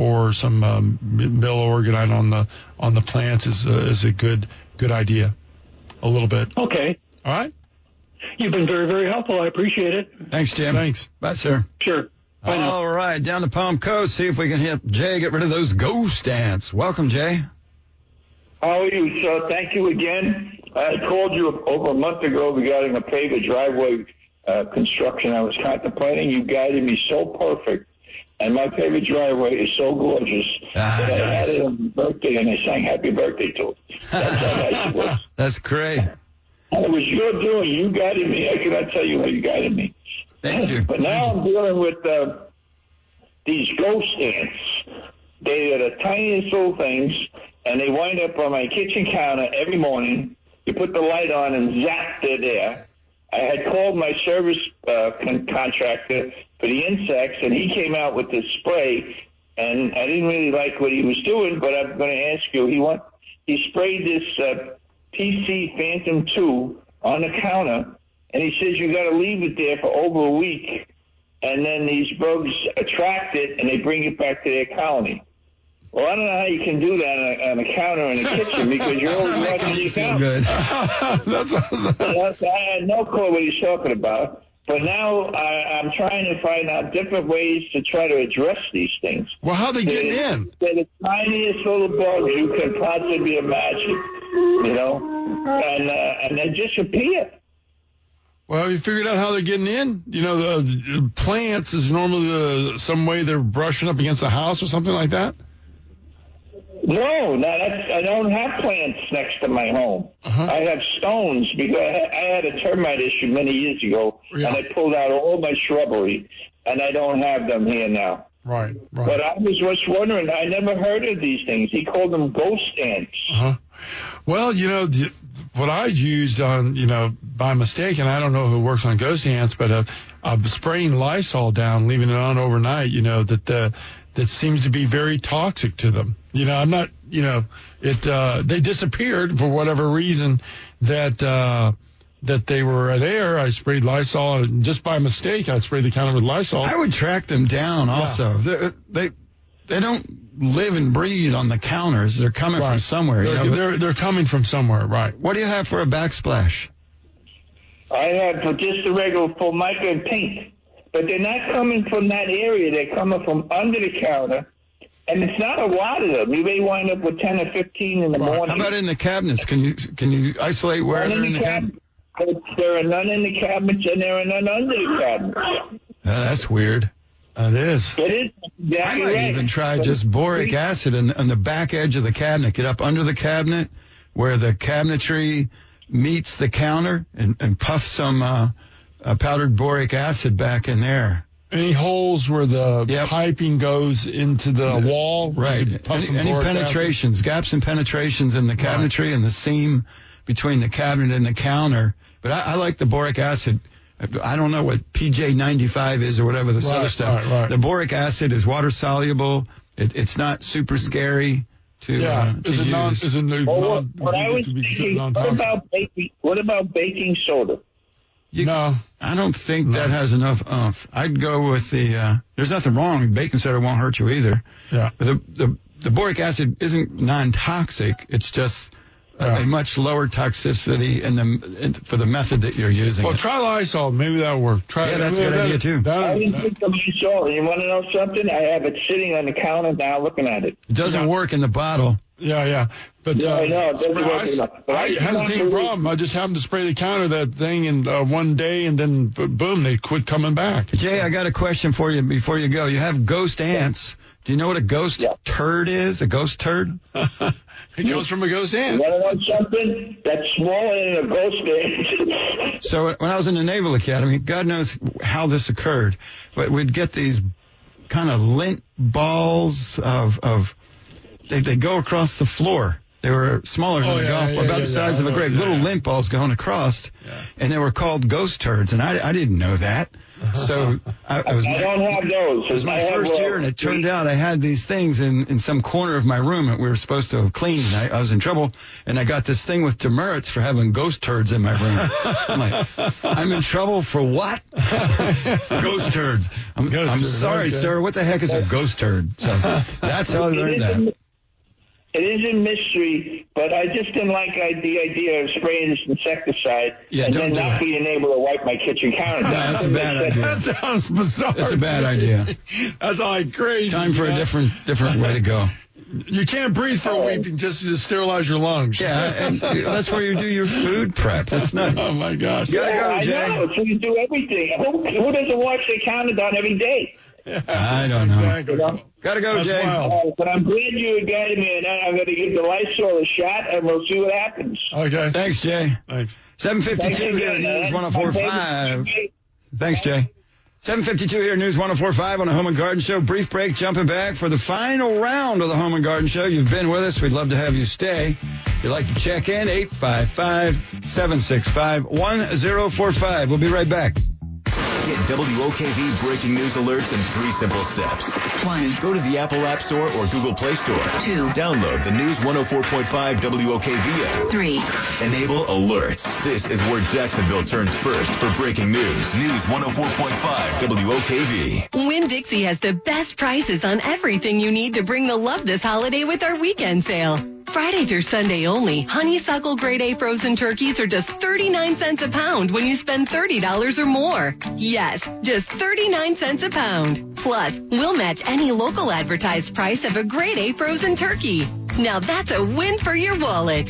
some mill organite on the plants is a good idea. A little bit. Okay. All right. You've been very, very helpful. I appreciate it. Thanks, Jim. Thanks. Bye, sir. Sure. Bye now. All right, down to Palm Coast. See if we can help Jay get rid of those ghost ants. Welcome, Jay. How are you, sir? Thank you again. I called you over a month ago regarding a paved driveway construction I was contemplating. You guided me so perfect. And my paved driveway is so gorgeous that I had it on my birthday, and I sang happy birthday to it. That's how nice it was. That's great. And it was your doing. You guided me. I cannot tell you how you guided me. Thank you. But now I'm dealing with these ghost ants. They are the tiniest little things, and they wind up on my kitchen counter every morning. You put the light on, and zap, they're there. I had called my service contractor for the insects, and he came out with this spray, and I didn't really like what he was doing, but I'm going to ask you. He sprayed this PC Phantom 2 on the counter, and he says you got to leave it there for over a week, and then these bugs attract it, and they bring it back to their colony. Well, I don't know how you can do that on a counter in a kitchen because you're always watching the counter. Good. That's awesome. I had no clue what he's talking about. But now I'm trying to find out different ways to try to address these things. Well, how are they getting in? They're the tiniest little bugs you can possibly imagine. and they disappear. Well, you figured out how they're getting in? The plants is normally some way they're brushing up against a house or something like that? No, I don't have plants next to my home. I have stones because I had a termite issue many years ago, and I pulled out all my shrubbery, and I don't have them here now. Right. But I was just wondering, I never heard of these things. He called them ghost ants. Well, what I used on, by mistake, and I don't know who works on ghost ants, but spraying Lysol down, leaving it on overnight, that seems to be very toxic to them. I'm not, they disappeared for whatever reason that they were there. I sprayed Lysol, and just by mistake, I sprayed the counter with Lysol. I would track them down also. Yeah. They don't live and breathe on the counters. They're coming from somewhere. They're coming from somewhere, right. What do you have for a backsplash? I have just a regular Formica and paint. But they're not coming from that area. They're coming from under the counter. And it's not a lot of them. You may wind up with 10 or 15 in the morning. How about in the cabinets? Can you isolate where they're in the cabinet? There are none in the cabinets, and there are none under the cabinets. That's weird. It is. It is. I might even try just boric acid on the back edge of the cabinet. Get up under the cabinet where the cabinetry meets the counter and puff some powdered boric acid back in there. Any holes where the piping goes into the wall? Right. Any penetrations, gaps and penetrations in the cabinetry and the seam between the cabinet and the counter. But I like the boric acid. I don't know what PJ95 is or whatever this other stuff. Right. The boric acid is water soluble. It's not super scary to use. What about baking soda? No. I don't think that has enough oomph. I'd go with there's nothing wrong. Baking soda won't hurt you either. Yeah. But the boric acid isn't non-toxic. It's just a much lower toxicity for the method that you're using. Well, try Lysol. Maybe that'll work. That's a good idea, too. I didn't think of Lysol. You want to know something? I have it sitting on the counter now looking at it. It doesn't work in the bottle. Yeah. But I know. It doesn't work enough. I had the same problem. I just happened to spray the counter that thing in one day, and then, boom, they quit coming back. Jay, I got a question for you before you go. You have ghost ants. Do you know what a ghost turd is? A ghost turd? It goes from a ghost ant. You want to know something? That's smaller than a ghost ant. So when I was in the Naval Academy, God knows how this occurred, but we'd get these kind of lint balls they'd go across the floor. They were smaller than a golf ball, about the size of a grape. Little lint balls going across, and they were called ghost turds, and I didn't know that. So I don't have those. It was my first year, and it turned out I had these things in some corner of my room that we were supposed to have cleaned. And I was in trouble, and I got this thing with demerits for having ghost turds in my room. I'm like, I'm in trouble for what? Ghost turds. I'm sorry, sir. What the heck is a ghost turd? So that's how I learned that. It is a mystery, but I just didn't like the idea of spraying this insecticide and then not being able to wipe my kitchen counter down. That's a bad idea. That sounds bizarre. That's a bad idea. That's like crazy. Time for a different way to go. You can't breathe for a week and just sterilize your lungs. Yeah, and that's where you do your food prep. That's not. Oh my gosh. Gotta go, Jay. I know. So you do everything. Who doesn't wash their counter down every day? I don't know. Exactly. Gotta go, That's Jay. But I'm glad you guided me, and I'm going to give the Lysol a shot, and we'll see what happens. Okay. Thanks, Jay. Thanks. 7:52 here at News 104.5. Thanks, Jay. 7:52 here at News 104.5 on the Home and Garden Show. Brief break, jumping back for the final round of the Home and Garden Show. You've been with us. We'd love to have you stay. If you'd like to check in, 855-765-1045. We'll be right back. Get WOKV breaking news alerts in 3 simple steps. 1. Go to the Apple App Store or Google Play Store. 2. Download the News 104.5 WOKV app. 3. Enable alerts. This is where Jacksonville turns first for breaking news. News 104.5 WOKV. Winn-Dixie has the best prices on everything you need to bring the love this holiday with our weekend sale. Friday through Sunday only, honeysuckle grade A frozen turkeys are just 39 cents a pound when you spend $30 or more. Yes, just 39 cents a pound. Plus, we'll match any local advertised price of a grade A frozen turkey. Now that's a win for your wallet.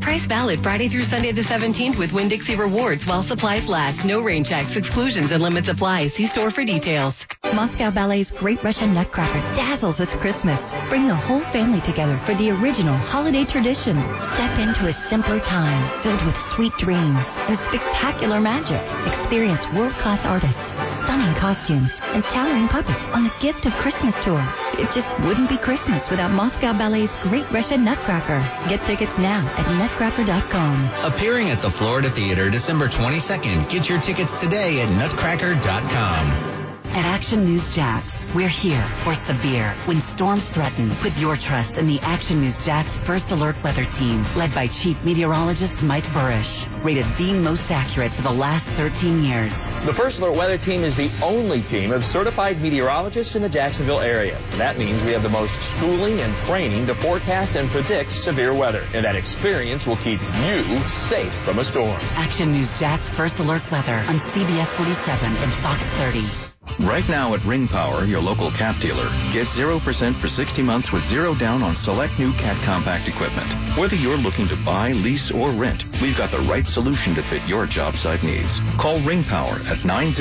Price valid Friday through Sunday the 17th with Winn-Dixie Rewards while supplies last. No rain checks, exclusions, and limits apply. See store for details. Moscow Ballet's Great Russian Nutcracker dazzles this Christmas. Bring the whole family together for the original holiday tradition. Step into a simpler time filled with sweet dreams and spectacular magic. Experience world-class artists, stunning costumes, and towering puppets on the Gift of Christmas tour. It just wouldn't be Christmas without Moscow Ballet's Great Russian Nutcracker. Get tickets now at nutcracker.com. Appearing at the Florida Theater December 22nd. Get your tickets today at nutcracker.com. At Action News Jax, we're here for severe. When storms threaten, put your trust in the Action News Jax First Alert Weather Team, led by Chief Meteorologist Mike Burrish, rated the most accurate for the last 13 years. The First Alert Weather Team is the only team of certified meteorologists in the Jacksonville area. And that means we have the most schooling and training to forecast and predict severe weather. And that experience will keep you safe from a storm. Action News Jax First Alert Weather on CBS 47 and Fox 30. Right now at Ring Power, your local Cat dealer, get 0% for 60 months with zero down on select new Cat compact equipment. Whether you're looking to buy, lease, or rent, we've got the right solution to fit your job site needs. Call Ring Power at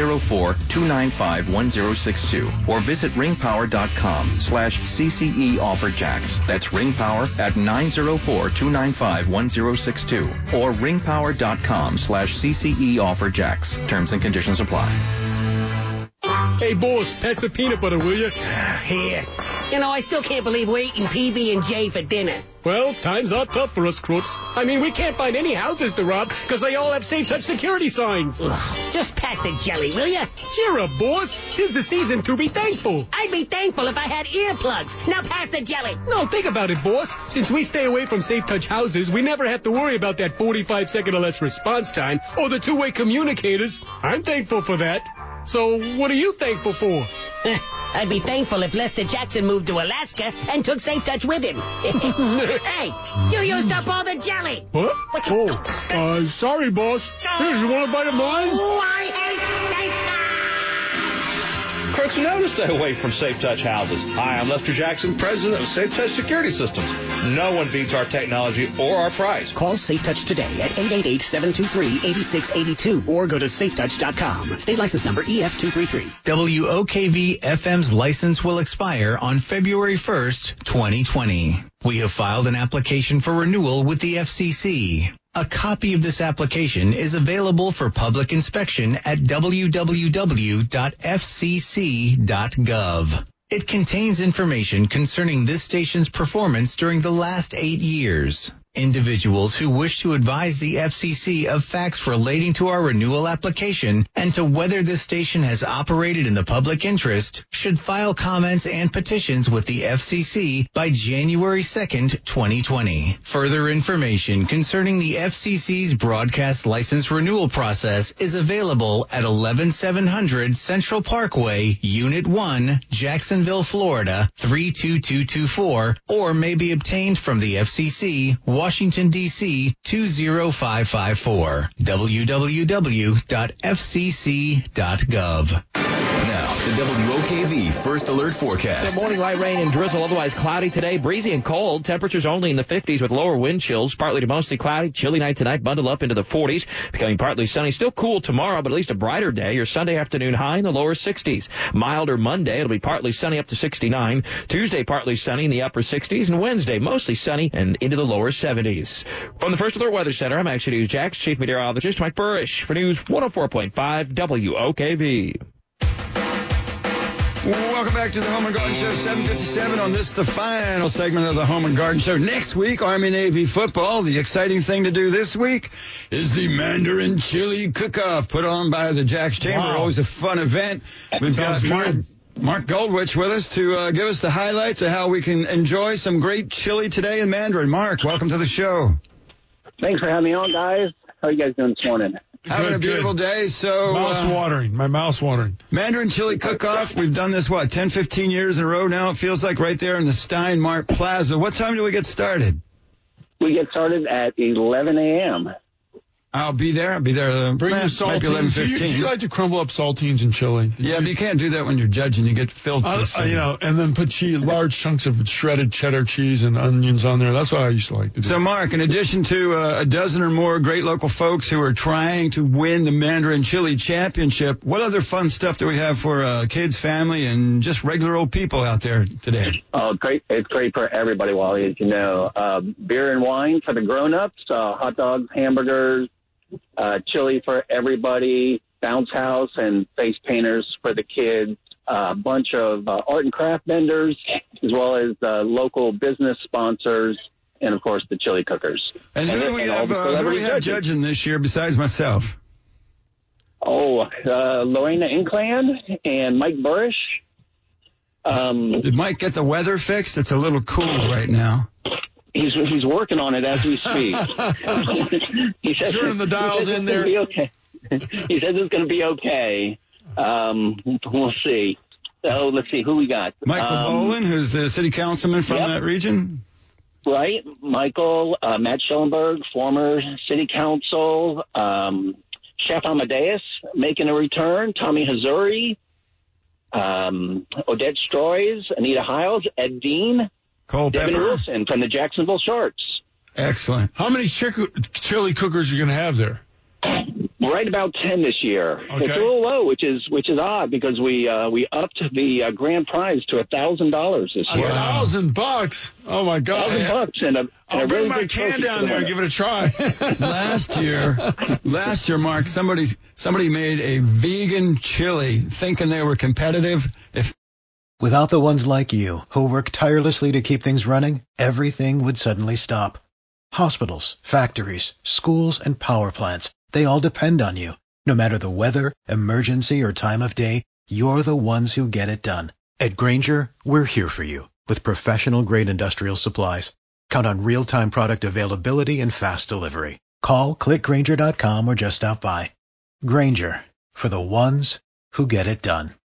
904-295-1062 or visit ringpower.com/CCE offer Jax. That's Ring Power at 904-295-1062 or ringpower.com/CCE offer Jax. Terms and conditions apply. Hey, boss, pass the peanut butter, will you? Here. You know, I still can't believe we're eating PB&J for dinner. Well, times are tough for us crooks. I mean, we can't find any houses to rob because they all have Safe Touch security signs. Ugh, just pass the jelly, will you? Cheer up, boss. 'Tis the season to be thankful. I'd be thankful if I had earplugs. Now pass the jelly. No, think about it, boss. Since we stay away from Safe Touch houses, we never have to worry about that 45-second or less response time or the two-way communicators. I'm thankful for that. So, what are you thankful for? I'd be thankful if Lester Jackson moved to Alaska and took Safe Touch with him. Hey, you used up all the jelly. What? Sorry, boss. Here, you want a bite of mine? Oh, I hate Safe Touch! Crooks know to stay away from Safe Touch houses. Hi, I'm Lester Jackson, president of Safe Touch Security Systems. No one beats our technology or our price. Call Safe Touch today at 888-723-8682 or go to safetouch.com. State license number EF233. WOKV FM's license will expire on February 1st, 2020. We have filed an application for renewal with the FCC. A copy of this application is available for public inspection at www.fcc.gov. It contains information concerning this station's performance during the last 8 years. Individuals who wish to advise the FCC of facts relating to our renewal application and to whether this station has operated in the public interest should file comments and petitions with the FCC by January 2nd, 2020. Further information concerning the FCC's broadcast license renewal process is available at 11700 Central Parkway, Unit 1, Jacksonville, Florida, 32224, or may be obtained from the FCC, Washington, D.C. 20554. www.fcc.gov. Now, the WOKV First Alert Forecast. Good morning. Light rain and drizzle, otherwise cloudy today. Breezy and cold. Temperatures only in the 50s with lower wind chills. Partly to mostly cloudy. Chilly night tonight. Bundle up into the 40s. Becoming partly sunny. Still cool tomorrow, but at least a brighter day. Your Sunday afternoon high in the lower 60s. Milder Monday. It'll be partly sunny up to 69. Tuesday, partly sunny in the upper 60s. And Wednesday, mostly sunny and into the lower 70s. From the First Alert Weather Center, I'm Action News Jax Chief Meteorologist Mike Burrish for News 104.5 WOKV. Welcome back to the Home and Garden Show, 7:57 on this, the final segment of the Home and Garden Show. Next week, Army-Navy football. The exciting thing to do this week is the Mandarin Chili Cook-Off put on by the Jax Chamber. Wow. Always a fun event. We've got Mark Goldwich with us to give us the highlights of how we can enjoy some great chili today in Mandarin. Mark, welcome to the show. Thanks for having me on, guys. How are you guys doing this morning? Having a beautiful day, so... My mouth's watering. Mandarin Chili Cook-Off, we've done this, 10, 15 years in a row now? It feels like right there in the Steinmart Plaza. What time do we get started? We get started at 11 a.m. I'll be there. Bring your might be saltines. 11:15. You like to crumble up saltines and chili. Yeah, but you can't do that when you're judging. You get filled too soon. And then put large chunks of shredded cheddar cheese and onions on there. That's what I used to like to do. So, Mark, in addition to a dozen or more great local folks who are trying to win the Mandarin Chili Championship, what other fun stuff do we have for kids, family, and just regular old people out there today? Oh, great. It's great for everybody, Wally, as you know. Beer and wine for the grown-ups, hot dogs, hamburgers, chili for everybody, bounce house and face painters for the kids, a bunch of art and craft vendors, as well as local business sponsors, and, of course, the chili cookers. And who do we have judging this year besides myself? Oh, Lorena Inclan and Mike Burrish. Did Mike get the weather fixed? It's a little cool right now. He's working on it as we speak. He says turning the dials in there. Okay. He says it's going to be okay. We'll see. So let's see who we got. Michael Bolin, who's the city councilman from that region. Right, Michael, Matt Schellenberg, former city council, Chef Amadeus making a return, Tommy Hazuri, Odette Stroys, Anita Hiles, Ed Dean, Cole Devin Pepper. Wilson from the Jacksonville Sharks. Excellent. How many chili cookers are you going to have there? Right about 10 this year. Okay. It's a little low, which is odd because we upped the grand prize to $1,000 this year. $1,000? Oh my God! $1,000 and I'll bring really my big can trophy down for the there and winner. give it a try. Last year, Mark, somebody made a vegan chili thinking they were competitive. Without the ones like you, who work tirelessly to keep things running, everything would suddenly stop. Hospitals, factories, schools, and power plants, they all depend on you. No matter the weather, emergency, or time of day, you're the ones who get it done. At Grainger, we're here for you with professional-grade industrial supplies. Count on real-time product availability and fast delivery. Call, click Grainger.com, or just stop by. Grainger, for the ones who get it done.